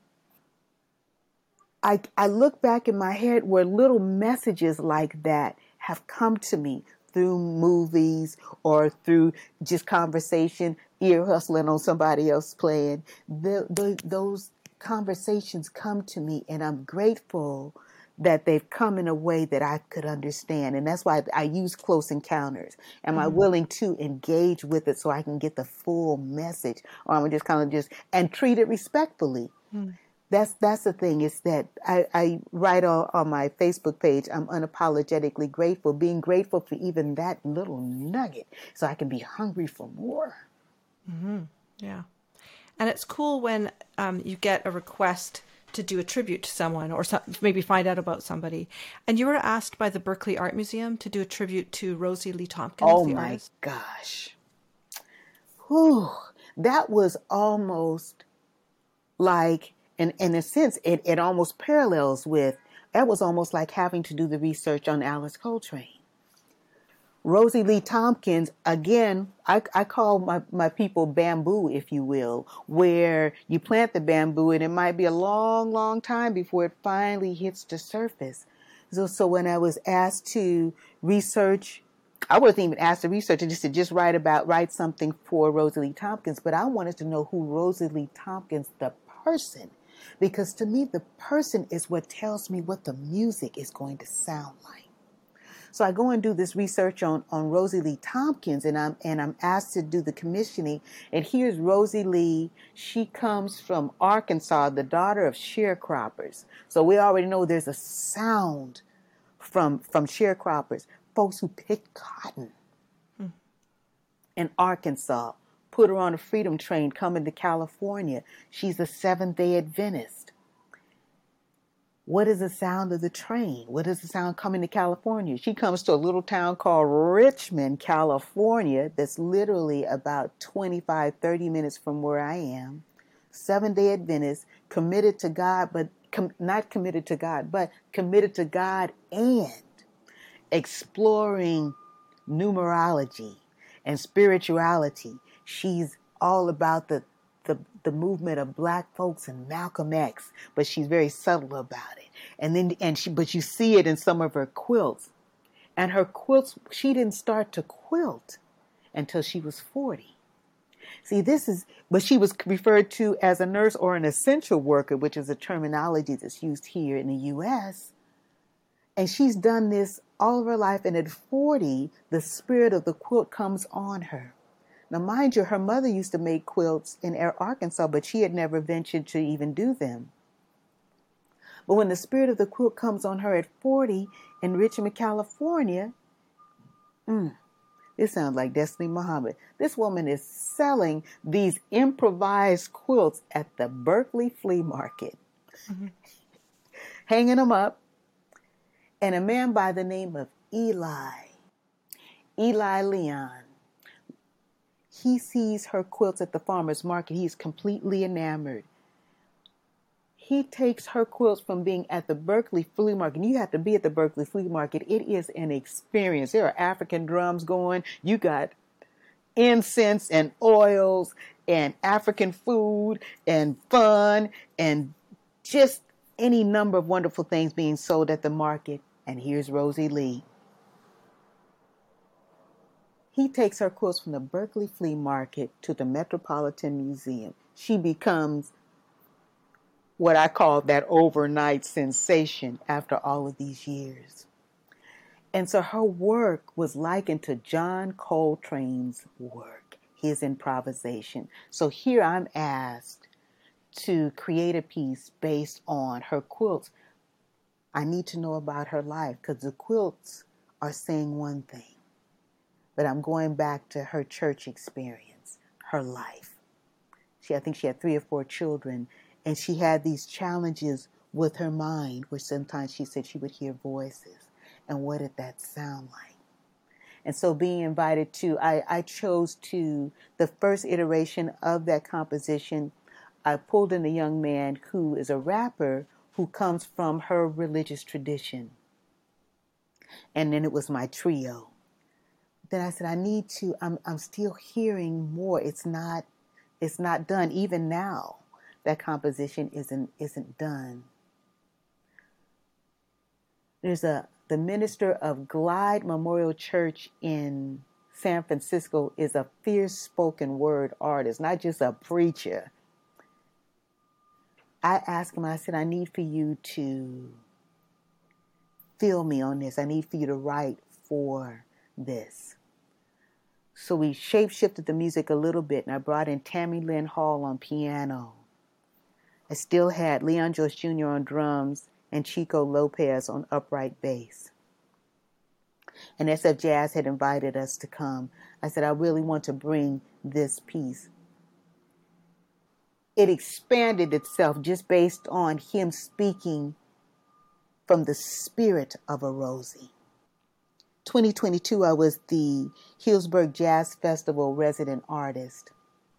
I, I look back in my head where little messages like that have come to me through movies or through just conversation, ear hustling on somebody else playing. The, the, those conversations come to me, and I'm grateful that they've come in a way that I could understand. And that's why I use Close Encounters. Am mm-hmm. I willing to engage with it so I can get the full message? Or am I just kind of just, and treat it respectfully? Mm. That's that's the thing, is that I, I write on, on my Facebook page, I'm unapologetically grateful, being grateful for even that little nugget so I can be hungry for more. Mm-hmm. Yeah. And it's cool when um, you get a request to do a tribute to someone or some, maybe find out about somebody. And you were asked by the Berkeley Art Museum to do a tribute to Rosie Lee Tompkins. Oh the my artist. gosh. Whew. That was almost like, in, in a sense, it, it almost parallels with, that was almost like having to do the research on Alice Coltrane. Rosie Lee Tompkins, again, I, I call my, my people bamboo, if you will, where you plant the bamboo and it might be a long, long time before it finally hits the surface. So, so when I was asked to research, I wasn't even asked to research, just to just write about, write something for Rosie Lee Tompkins, but I wanted to know who Rosie Lee Tompkins, the person, Because to me, the person is what tells me what the music is going to sound like. So I go and do this research on, on Rosie Lee Tompkins, and I'm and I'm asked to do the commissioning. And here's Rosie Lee. She comes from Arkansas, the daughter of sharecroppers. So we already know there's a sound from from sharecroppers, folks who picked cotton hmm. in Arkansas. Put her on a freedom train coming to California. She's a Seventh-day Adventist. What is the sound of the train? What is the sound coming to California? She comes to a little town called Richmond, California, that's literally about twenty-five, thirty minutes from where I am. Seven-day Adventist, committed to God, but com- not committed to God, but committed to God and exploring numerology and spirituality. She's all about the The, the movement of black folks and Malcolm X, but she's very subtle about it. And then, and she, but you see it in some of her quilts. And her quilts, she didn't start to quilt until she was forty. See, this is, but she was referred to as a nurse or an essential worker, which is a terminology that's used here in the U S. And she's done this all of her life. And at forty, the spirit of the quilt comes on her. Now, mind you, her mother used to make quilts in Arkansas, but she had never ventured to even do them. But when the spirit of the quilt comes on her at forty in Richmond, California, mm, this sounds like Destiny Muhammad. This woman is selling these improvised quilts at the Berkeley Flea Market, mm-hmm. hanging them up. And a man by the name of Eli, Eli Leon, he sees her quilts at the farmer's market. He's completely enamored. He takes her quilts from being at the Berkeley Flea Market. And you have to be at the Berkeley Flea Market. It is an experience. There are African drums going. You got incense and oils and African food and fun and just any number of wonderful things being sold at the market. And here's Rosie Lee. He takes her quilts from the Berkeley Flea Market to the Metropolitan Museum. She becomes what I call that overnight sensation after all of these years. And so her work was likened to John Coltrane's work, his improvisation. So here I'm asked to create a piece based on her quilts. I need to know about her life because the quilts are saying one thing. But I'm going back to her church experience, her life. She, I think she had three or four children, and she had these challenges with her mind, where sometimes she said she would hear voices. And what did that sound like? And so being invited to, I, I chose to, the first iteration of that composition, I pulled in a young man who is a rapper who comes from her religious tradition. And then it was my trio. Then I said, I need to, I'm I'm still hearing more. It's not, it's not done. Even now, that composition isn't isn't done. There's a, the minister of Glide Memorial Church in San Francisco is a fierce spoken word artist, not just a preacher. I asked him, I said, I need for you to fill me on this. I need for you to write for this. So we shape-shifted the music a little bit, and I brought in Tammy Lynn Hall on piano. I still had Leon Joyce Junior on drums and Chico Lopez on upright bass. And S F Jazz had invited us to come. I said, I really want to bring this piece. It expanded itself just based on him speaking from the spirit of a Rosie. twenty twenty-two, I was the Healdsburg Jazz Festival resident artist.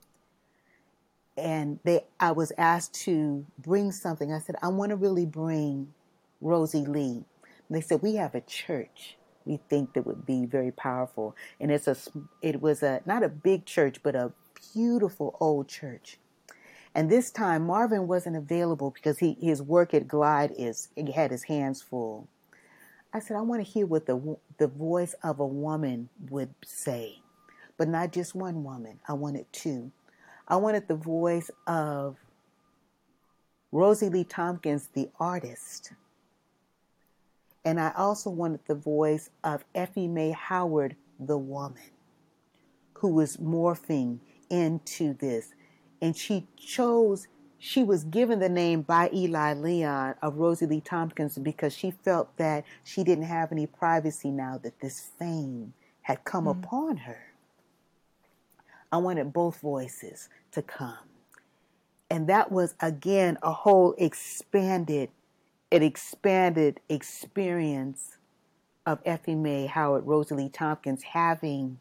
And they, I was asked to bring something. I said, I want to really bring Rosie Lee. And they said, we have a church we think that would be very powerful. And it's a, it was a, not a big church, but a beautiful old church. And this time Marvin wasn't available because he, his work at Glide is, he had his hands full. I said, I want to hear what the the voice of a woman would say, but not just one woman. I wanted two. I wanted the voice of Rosie Lee Tompkins, the artist. And I also wanted the voice of Effie Mae Howard, the woman, who was morphing into this. And she chose, she was given the name by Eli Leon of Rosie Lee Tompkins because she felt that she didn't have any privacy now that this fame had come mm. upon her. I wanted both voices to come. And that was, again, a whole expanded, an expanded experience of Effie Mae Howard, Rosie Lee Tompkins, having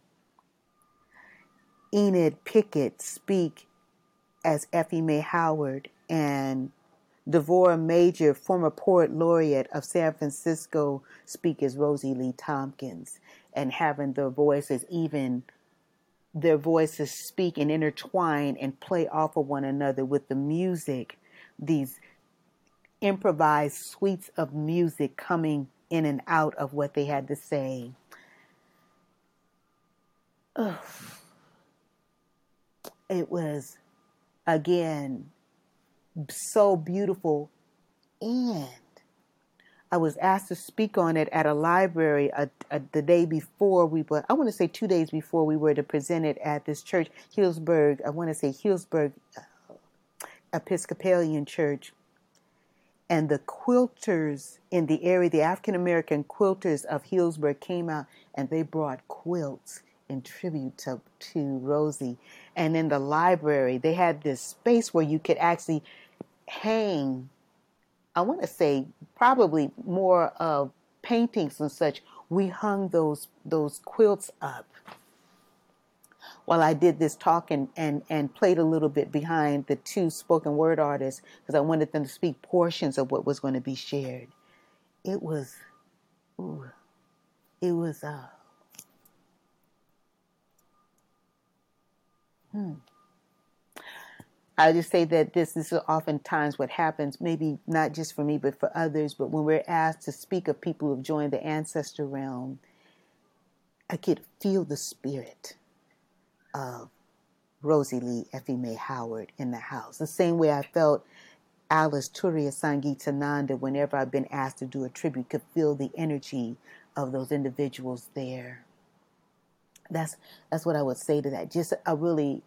Enid Pickett speak as Effie Mae Howard and Devorah Major, former poet laureate of San Francisco, speak as Rosie Lee Tompkins, and having their voices even their voices speak and intertwine and play off of one another with the music, these improvised suites of music coming in and out of what they had to say. Ugh. It was, again, so beautiful. And I was asked to speak on it at a library a, a, the day before we were, I want to say two days before we were to present it at this church, Healdsburg, I want to say Healdsburg uh, Episcopalian Church. And the quilters in the area, the African-American quilters of Healdsburg came out and they brought quilts in tribute to, to Rosie. And in the library, they had this space where you could actually hang, I want to say probably more of paintings and such. We hung those those quilts up while I did this talk and, and, and played a little bit behind the two spoken word artists because I wanted them to speak portions of what was going to be shared. It was, ooh, it was, uh, hmm. I just say that this, this is oftentimes what happens, maybe not just for me, but for others. But when we're asked to speak of people who have joined the ancestor realm, I could feel the spirit of Rosie Lee, Effie Mae Howard in the house. The same way I felt Alice Turia Sangeetananda whenever I've been asked to do a tribute, could feel the energy of those individuals there. That's that's what I would say to that. Just a really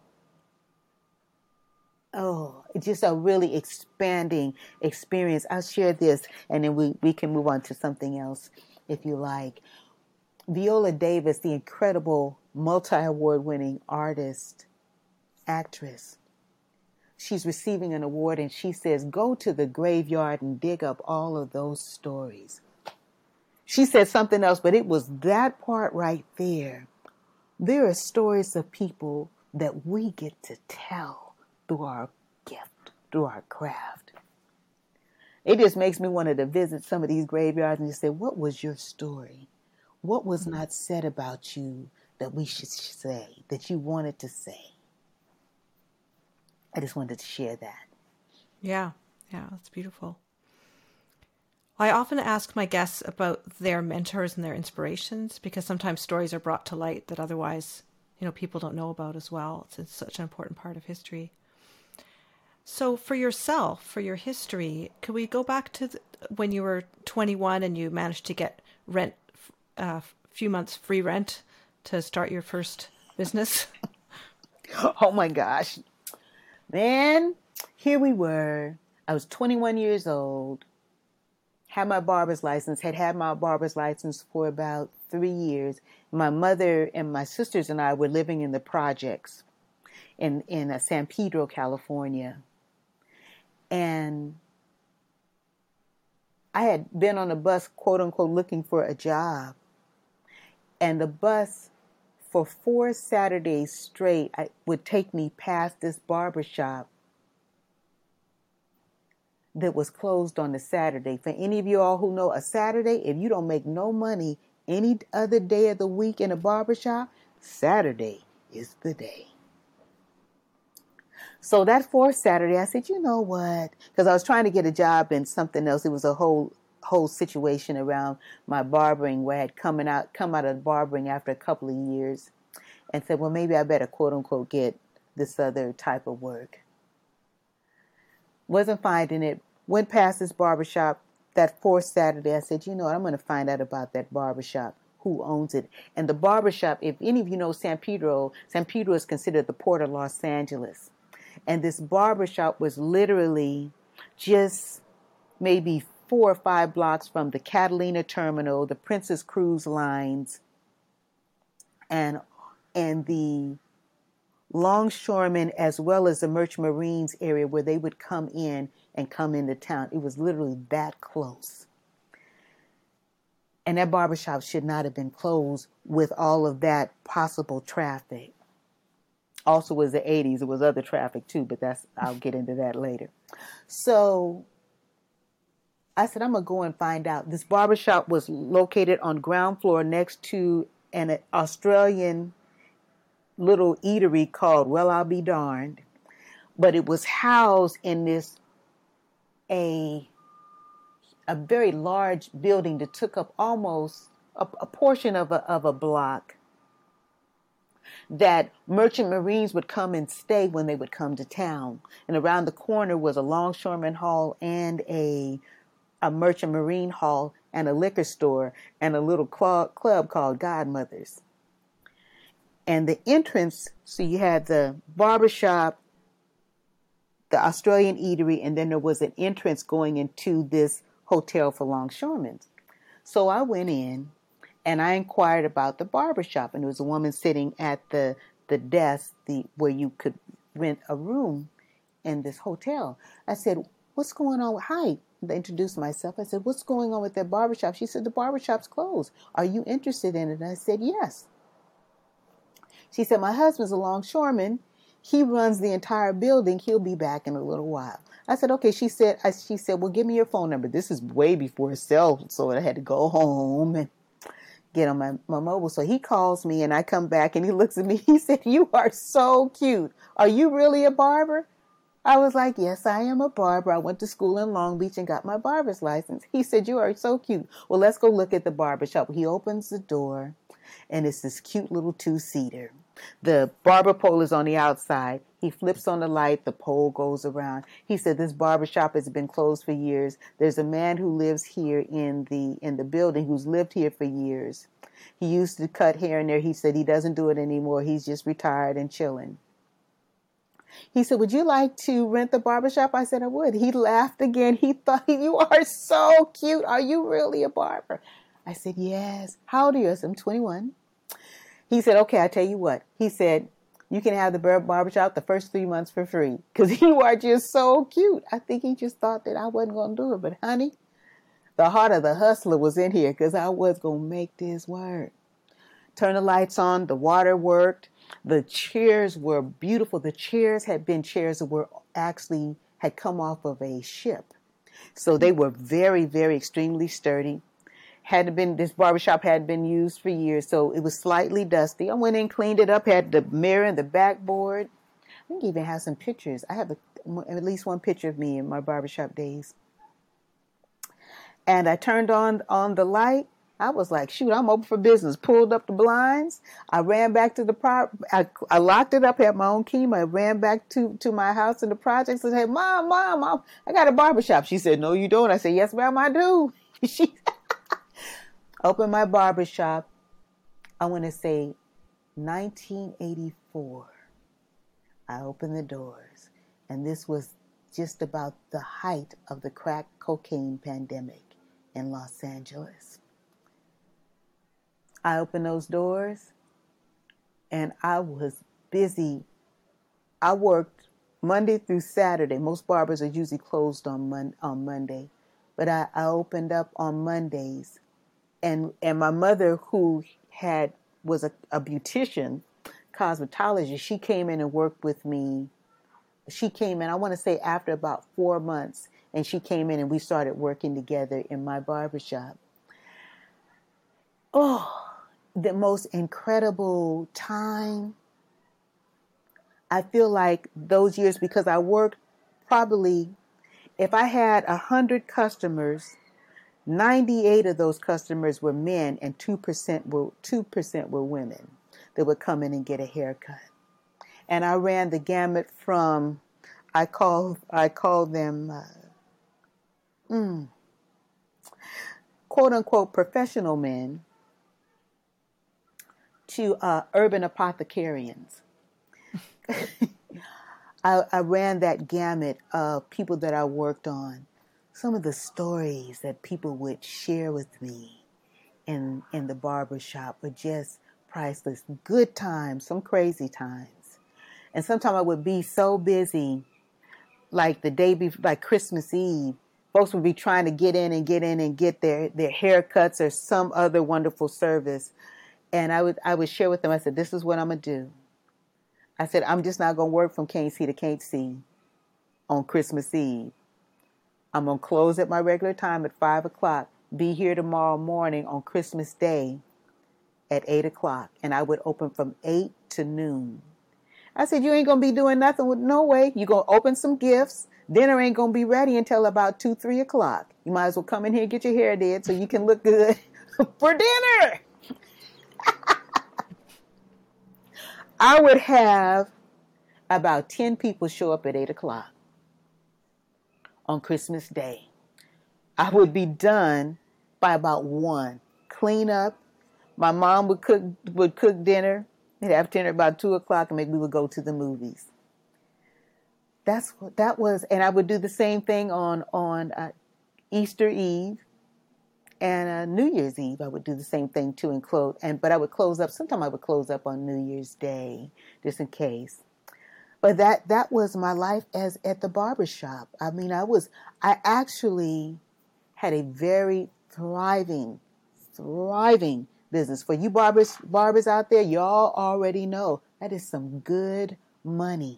Oh, just a really expanding experience. I'll share this and then we, we can move on to something else if you like. Viola Davis, the incredible multi-award winning artist, actress, she's receiving an award and she says, go to the graveyard and dig up all of those stories. She said something else, but it was that part right there. There are stories of people that we get to tell through our gift, through our craft. It just makes me want to visit some of these graveyards and just say, what was your story? What was not said about you that we should say, that you wanted to say? I just wanted to share that. Yeah, yeah, that's beautiful. I often ask my guests about their mentors and their inspirations because sometimes stories are brought to light that otherwise, you know, people don't know about as well. It's, it's such an important part of history. So for yourself, for your history, could we go back to the, when you were twenty-one and you managed to get rent, a uh, few months free rent to start your first business? Oh my gosh. Man, here we were. I was twenty-one years old, had my barber's license, had had my barber's license for about three years. My mother and my sisters and I were living in the projects in, in uh, San Pedro, California. And I had been on a bus, quote unquote, looking for a job. And the bus for four Saturdays straight I, would take me past this barbershop that was closed on a Saturday. For any of you all who know, a Saturday, if you don't make no money any other day of the week in a barbershop, Saturday is the day. So that fourth Saturday, I said, you know what? Because I was trying to get a job in something else. It was a whole whole situation around my barbering where I had coming out, come out of barbering after a couple of years and said, well, maybe I better, quote unquote, get this other type of work. Wasn't finding it. Went past this barbershop that fourth Saturday. I said, you know what? I'm going to find out about that barbershop, who owns it. And the barbershop, if any of you know San Pedro, San Pedro is considered the Port of Los Angeles. And this barbershop was literally just maybe four or five blocks from the Catalina Terminal, the Princess Cruise Lines, and and the longshoremen, as well as the Merchant Marines area where they would come in and come into town. It was literally that close. And that barbershop should not have been closed with all of that possible traffic. Also was the eighties. It was other traffic too, but that's I'll get into that later. So I said, I'm going to go and find out. This barbershop was located on ground floor next to an Australian little eatery called Well I'll Be Darned. But it was housed in this, a, a very large building that took up almost a, a portion of a, of a block, that Merchant Marines would come and stay when they would come to town. And around the corner was a longshoreman hall and a a Merchant Marine hall and a liquor store and a little club, club called Godmothers. And the entrance, so you had the barbershop, the Australian eatery, and then there was an entrance going into this hotel for longshoremen. So I went in and I inquired about the barbershop, and there was a woman sitting at the, the desk the where you could rent a room in this hotel. I said, what's going on? Hi. I introduced myself. I said, what's going on with that barbershop? She said, the barbershop's closed. Are you interested in it? And I said, yes. She said, my husband's a longshoreman. He runs the entire building. He'll be back in a little while. I said, okay. She said, I, she said, well, give me your phone number. This is way before cell, so I had to go home and get on my, my mobile. So he calls me and I come back and he looks at me. He said, you are so cute. Are you really a barber? I was like, yes, I am a barber. I went to school in Long Beach and got my barber's license. He said, you are so cute. Well, let's go look at the barbershop. He opens the door and it's this cute little two-seater. The barber pole is on the outside. He flips on the light. The pole goes around. He said, this barbershop has been closed for years. There's a man who lives here in the in the building who's lived here for years. He used to cut hair in there. He said he doesn't do it anymore. He's just retired and chilling. He said, would you like to rent the barbershop? I said, I would. He laughed again. He thought, you are so cute. Are you really a barber? I said, yes. How old are you? I said, I'm twenty-one. He said, okay, I tell you what. He said, you can have the barbershop the first three months for free because you are just so cute. I think he just thought that I wasn't going to do it. But honey, the heart of the hustler was in here because I was going to make this work. Turn the lights on. The water worked. The chairs were beautiful. The chairs had been chairs that were actually had come off of a ship. So they were very, very extremely sturdy. Had been, this barbershop had been used for years, so it was slightly dusty. I went in, cleaned it up, had the mirror and the backboard. I think I even have some pictures. I have a, at least one picture of me in my barbershop days. And I turned on, on the light. I was like, shoot, I'm open for business. Pulled up the blinds. I ran back to the pro. I, I locked it up, had my own key. I ran back to, to my house in the projects and said, Mom, Mom, Mom, I got a barbershop. She said, no, you don't. I said, yes, ma'am, I do. She opened my barbershop, I want to say nineteen eighty-four. I opened the doors, and this was just about the height of the crack cocaine pandemic in Los Angeles. I opened those doors, and I was busy. I worked Monday through Saturday. Most barbers are usually closed on mon- on Monday, but I, I opened up on Mondays. And and my mother, who had was a, a beautician, cosmetologist, she came in and worked with me. She came in, I want to say after about four months, and she came in and we started working together in my barbershop. Oh, the most incredible time. I feel like those years, because I worked probably, if I had a hundred customers, ninety-eight of those customers were men and two percent were two percent were women that would come in and get a haircut. And I ran the gamut from I call I call them uh, mm, quote unquote professional men to uh, urban apothecarians. I, I ran that gamut of people that I worked on. Some of the stories that people would share with me in in the barber shop were just priceless. Good times, some crazy times. And sometimes I would be so busy, like the day before, like Christmas Eve, folks would be trying to get in and get in and get their, their haircuts or some other wonderful service. And I would I would share with them, I said, this is what I'm going to do. I said, I'm just not going to work from can't see to can't see on Christmas Eve. I'm going to close at my regular time at five o'clock, be here tomorrow morning on Christmas Day at eight o'clock. And I would open from eight to noon. I said, you ain't going to be doing nothing with no way. You're going to open some gifts. Dinner ain't going to be ready until about two, three o'clock. You might as well come in here and get your hair did so you can look good for dinner. I would have about ten people show up at eight o'clock on Christmas Day. I would be done by about one. Clean up. My mom would cook would cook dinner. We'd have dinner about two o'clock, and maybe we would go to the movies. That's what that was, and I would do the same thing on on uh, Easter Eve and uh, New Year's Eve. I would do the same thing too, and close. And but I would close up. Sometimes I would close up on New Year's Day, just in case. But that that was my life as at the barber shop. I mean, I was I actually had a very thriving, thriving business. For you barbers barbers out there, y'all already know that is some good money.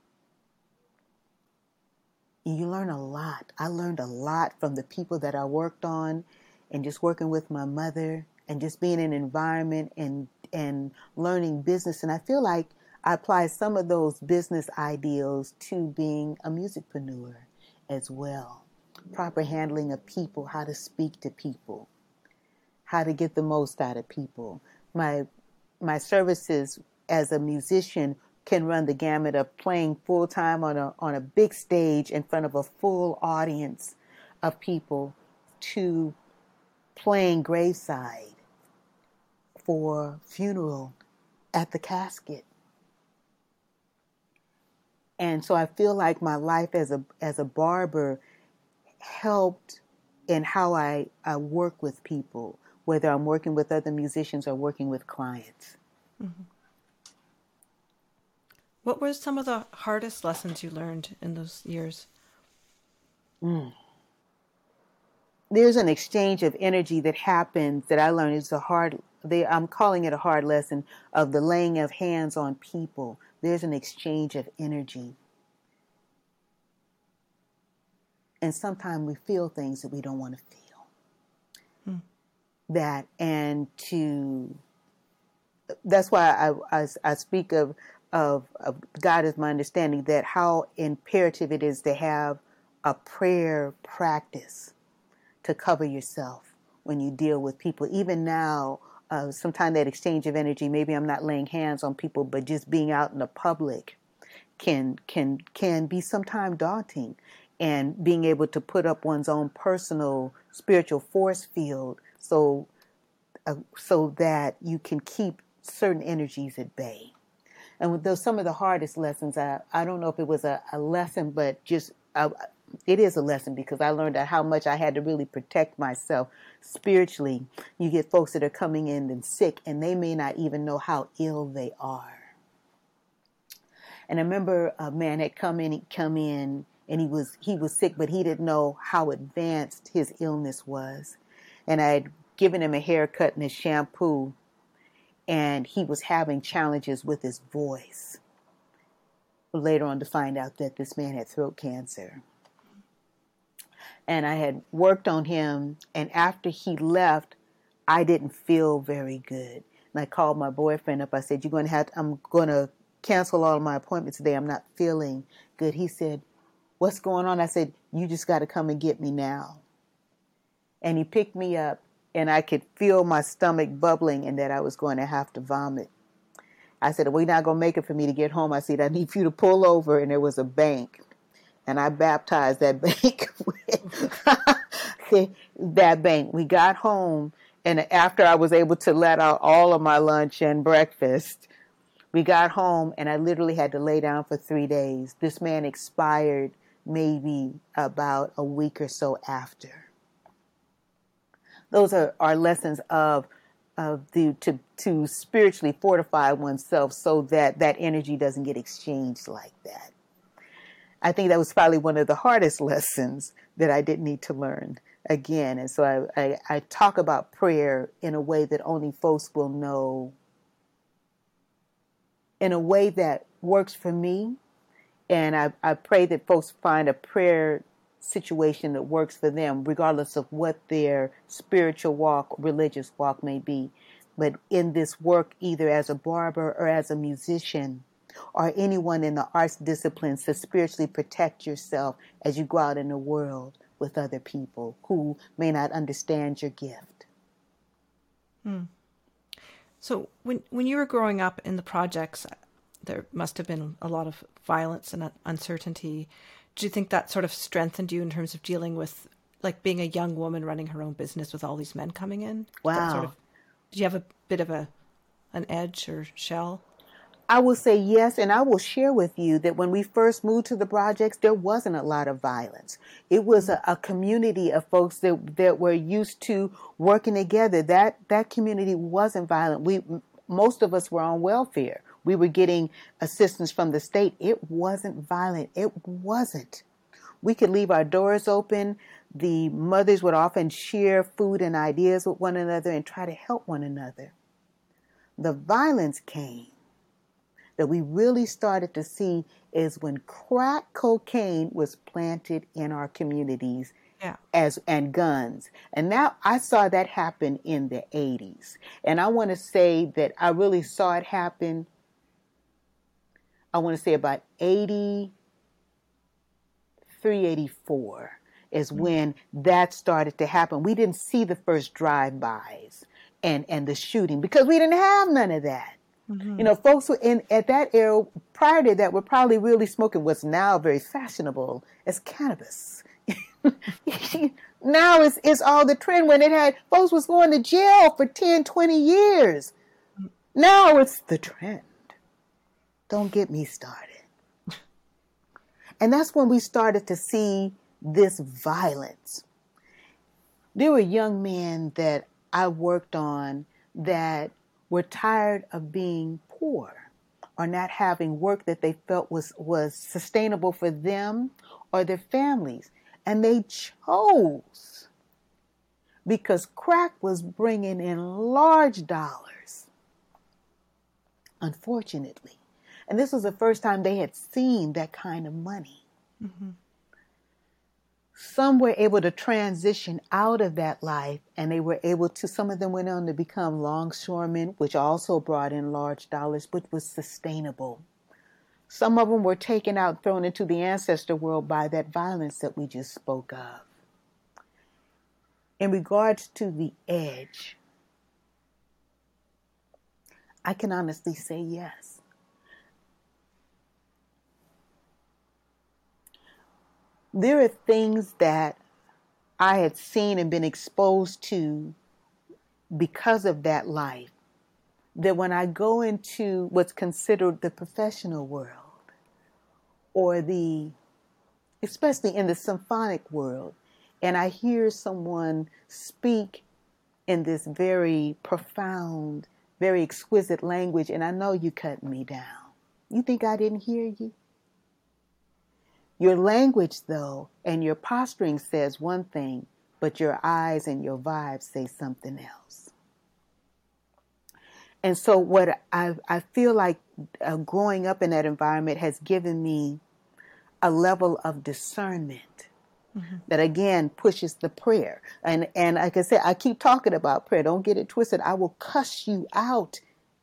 You learn a lot. I learned a lot from the people that I worked on, and just working with my mother, and just being in an environment and and learning business. And I feel like I apply some of those business ideals to being a musicpreneur as well. Proper handling of people, how to speak to people, how to get the most out of people. My my services as a musician can run the gamut of playing full time on a on a big stage in front of a full audience of people to playing graveside for funeral at the casket. And so I feel like my life as a as a barber helped in how I, I work with people, whether I'm working with other musicians or working with clients. Mm-hmm. What were some of the hardest lessons you learned in those years? Mm. There's an exchange of energy that happens that I learned. It's a hard, they, I'm calling it a hard lesson of the laying of hands on people. There's an exchange of energy. And sometimes we feel things that we don't want to feel. Hmm. That, and to, that's why I, I, I speak of, of, of God as my understanding, that how imperative it is to have a prayer practice to cover yourself when you deal with people. Even now, uh, sometimes that exchange of energy, maybe I'm not laying hands on people, but just being out in the public can can can be sometimes daunting. And being able to put up one's own personal spiritual force field so uh, so that you can keep certain energies at bay. And with those, some of the hardest lessons, I, I don't know if it was a, a lesson, but just uh, it is a lesson, because I learned how much I had to really protect myself spiritually. You get folks that are coming in and sick, and they may not even know how ill they are. And I remember a man had come in, he'd come in, and he was he was sick, but he didn't know how advanced his illness was. And I had given him a haircut and a shampoo, and he was having challenges with his voice. Later on to find out that this man had throat cancer. And I had worked on him, and after he left, I didn't feel very good. And I called my boyfriend up. I said, "You're going to have to, I'm going to cancel all of my appointments today. I'm not feeling good." He said, "What's going on?" I said, "You just got to come and get me now." And he picked me up, and I could feel my stomach bubbling and that I was going to have to vomit. I said, "We're not going to make it for me to get home." I said, "I need you to pull over." And there was a bank. and I baptized that bank with that bank. We got home, and after I was able to let out all of my lunch and breakfast, we got home, and I literally had to lay down for three days. This man expired maybe about a week or so after. Those are, are lessons of of the to to spiritually fortify oneself so that that energy doesn't get exchanged like that. I think that was probably one of the hardest lessons that I didn't need to learn again. And so I, I, I talk about prayer in a way that only folks will know, in a way that works for me. And I, I pray that folks find a prayer situation that works for them, regardless of what their spiritual walk, religious walk may be. But in this work, either as a barber or as a musician, or anyone in the arts disciplines, to spiritually protect yourself as you go out in the world with other people who may not understand your gift. Hmm. So when when you were growing up in the projects, there must have been a lot of violence and uncertainty. Do you think that sort of strengthened you in terms of dealing with, like, being a young woman running her own business with all these men coming in? Did Wow. That sort of, did you have a bit of a an edge or shell? I will say yes, and I will share with you that when we first moved to the projects, there wasn't a lot of violence. It was a, a community of folks that that were used to working together. That that community wasn't violent. We most of us were on welfare. We were getting assistance from the state. It wasn't violent. It wasn't. We could leave our doors open. The mothers would often share food and ideas with one another and try to help one another. The violence came that we really started to see is when crack cocaine was planted in our communities, yeah. as and guns. And now I saw that happen in the eighties. And I want to say that I really saw it happen, I want to say about eighty-three, eighty-four is mm-hmm. when that started to happen. We didn't see the first drive-bys and, and the shooting because we didn't have none of that. Mm-hmm. You know, folks were in at that era prior to that were probably really smoking what's now very fashionable as cannabis. Now it's, it's all the trend when it had folks was going to jail for ten, twenty years. Now it's the trend. Don't get me started. And that's when we started to see this violence. There were young men that I worked on that were tired of being poor or not having work that they felt was, was sustainable for them or their families. And they chose because crack was bringing in large dollars, unfortunately. And this was the first time they had seen that kind of money. Mm-hmm. Some were able to transition out of that life, and they were able to, some of them went on to become longshoremen, which also brought in large dollars, but was sustainable. Some of them were taken out, thrown into the ancestor world by that violence that we just spoke of. In regards to the edge, I can honestly say yes. There are things that I had seen and been exposed to because of that life, that when I go into what's considered the professional world, or the, especially in the symphonic world, and I hear someone speak in this very profound, very exquisite language, and I know you cut me down. You think I didn't hear you? Your language, though, and your posturing says one thing, but your eyes and your vibes say something else. And so what I, I feel like uh, growing up in that environment has given me a level of discernment mm-hmm. that, again, pushes the prayer. And, and like I said, I keep talking about prayer. Don't get it twisted. I will cuss you out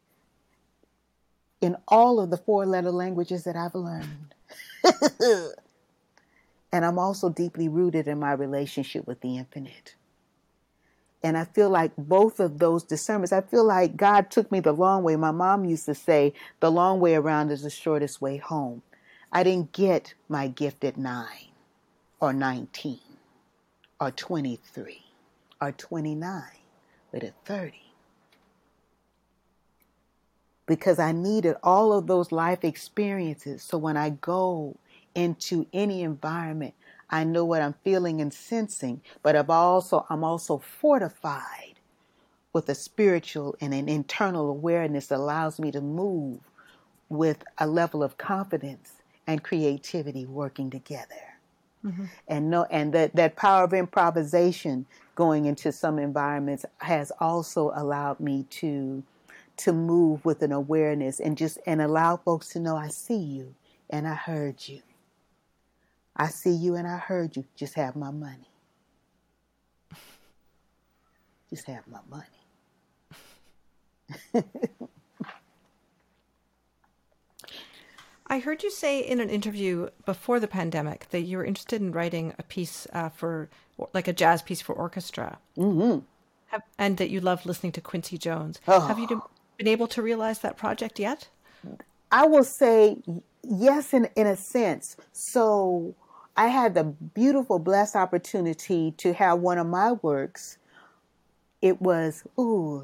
in all of the four-letter languages that I've learned. And I'm also deeply rooted in my relationship with the infinite. And I feel like both of those discernments, I feel like God took me the long way. My mom used to say, the long way around is the shortest way home. I didn't get my gift at nine or nineteen or twenty-three or twenty-nine, but at thirty. Because I needed all of those life experiences. So when I go into any environment, I know what I'm feeling and sensing, but I've also, I'm also fortified with a spiritual and an internal awareness that allows me to move with a level of confidence and creativity working together. Mm-hmm. And no, and that, that power of improvisation going into some environments has also allowed me to to move with an awareness and just and allow folks to know I see you and I heard you. I see you and I heard you. Just have my money. Just have my money. I heard you say in an interview before the pandemic that you were interested in writing a piece uh, for, like a jazz piece for orchestra. Mm-hmm. Have, and that you love listening to Quincy Jones. Oh. Have you do, been able to realize that project yet? I will say yes, in, in a sense. So I had the beautiful, blessed opportunity to have one of my works. It was, ooh,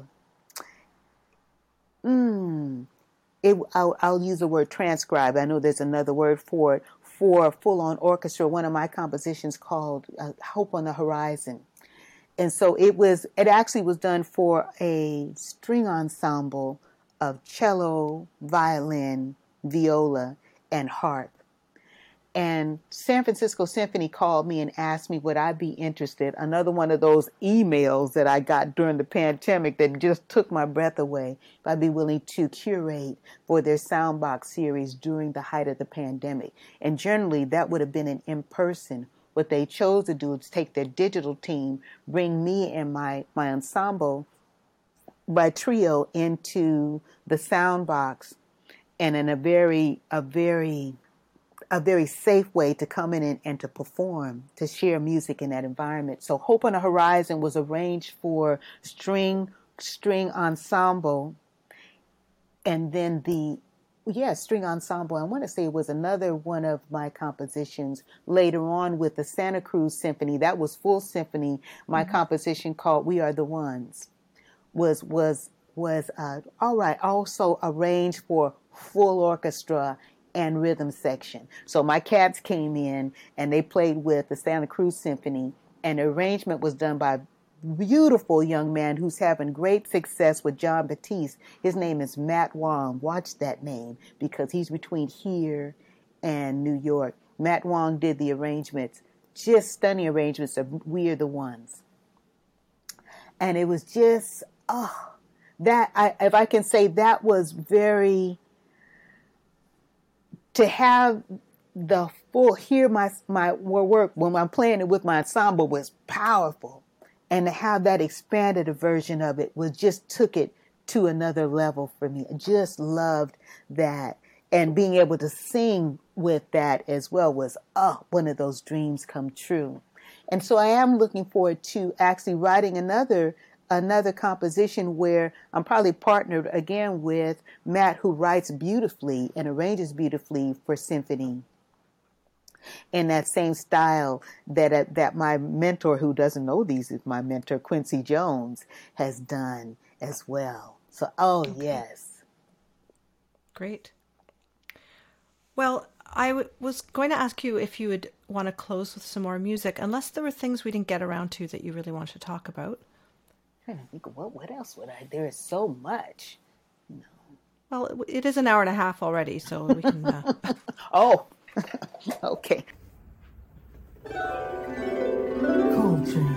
mm, it, I'll, I'll use the word transcribe. I know there's another word for it, for full-on orchestra. One of my compositions called uh, Hope on the Horizon. And so it was, it actually was done for a string ensemble of cello, violin, viola, and harp. And San Francisco Symphony called me and asked me would I be interested. Another one of those emails that I got during the pandemic that just took my breath away. If I'd be willing to curate for their Soundbox series during the height of the pandemic. And generally that would have been an in-person. What they chose to do is take their digital team, bring me and my, my ensemble, my trio into the Soundbox, and in a very, a very, a very safe way to come in and, and to perform, to share music in that environment. So Hope on the Horizon was arranged for string, string ensemble, and then the Yeah, string ensemble. I want to say it was another one of my compositions later on with the Santa Cruz Symphony. That was full symphony. My mm-hmm. composition called We Are the Ones was was was uh, all right. Also arranged for full orchestra and rhythm section. So my cats came in and they played with the Santa Cruz Symphony, and the arrangement was done by beautiful young man who's having great success with John Batiste. His name is Matt Wong. Watch that name because he's between here and New York. Matt Wong did the arrangements, just stunning arrangements of We Are the Ones. And it was just, oh, that, I, if I can say, that was very, to have the full, hear my, my work when I'm playing it with my ensemble was powerful. And to have that expanded version of it was just took it to another level for me. I just loved that. And being able to sing with that as well was, oh, one of those dreams come true. And so I am looking forward to actually writing another another composition where I'm probably partnered again with Matt, who writes beautifully and arranges beautifully for symphony. In that same style that uh, that my mentor, who doesn't know these, is my mentor, Quincy Jones, has done as well. So, oh, okay. Yes. Great. Well, I w- was going to ask you if you would want to close with some more music, unless there were things we didn't get around to that you really want to talk about. I think, what, what else would I? There is so much. No. Well, it is an hour and a half already, so we can... Uh... oh, okay. Coltrane.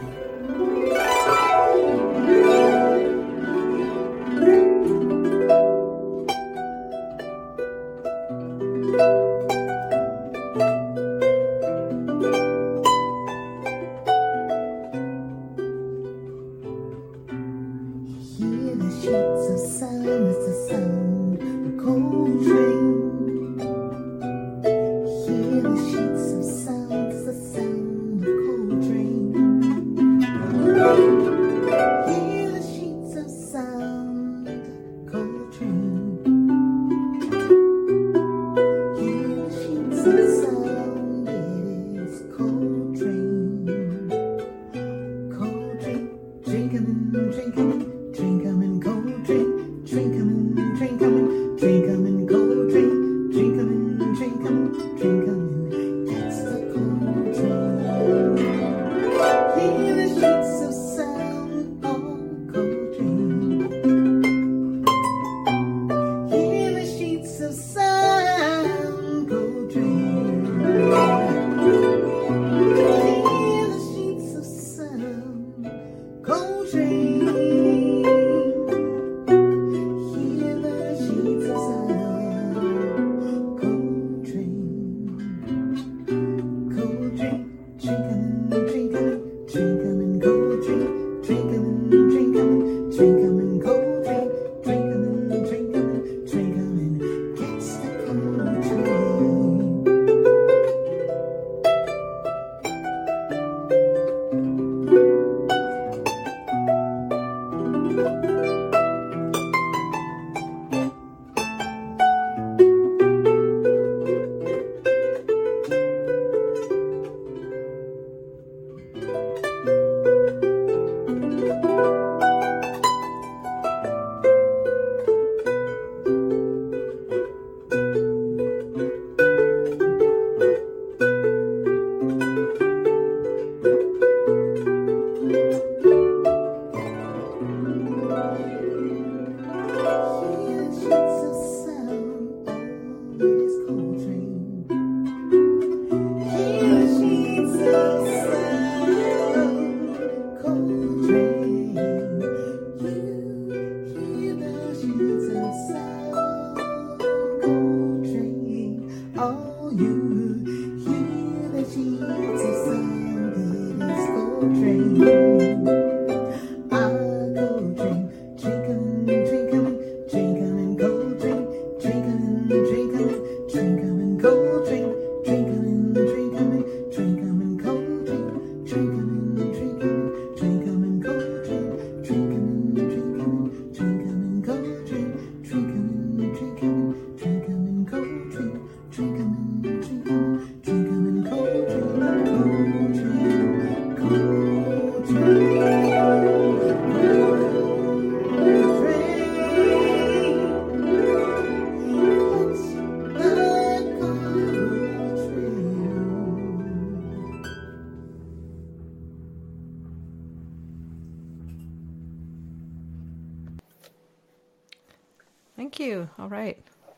Thank you. All right.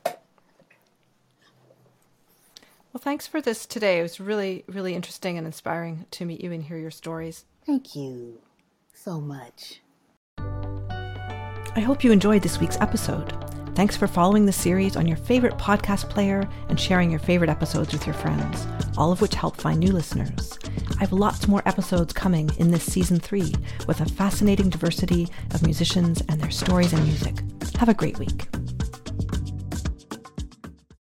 Well, thanks for this today. It was really, really interesting and inspiring to meet you and hear your stories. Thank you so much. I hope you enjoyed this week's episode. Thanks for following the series on your favorite podcast player and sharing your favorite episodes with your friends, all of which help find new listeners. I have lots more episodes coming in this season three with a fascinating diversity of musicians and their stories and music. Have a great week.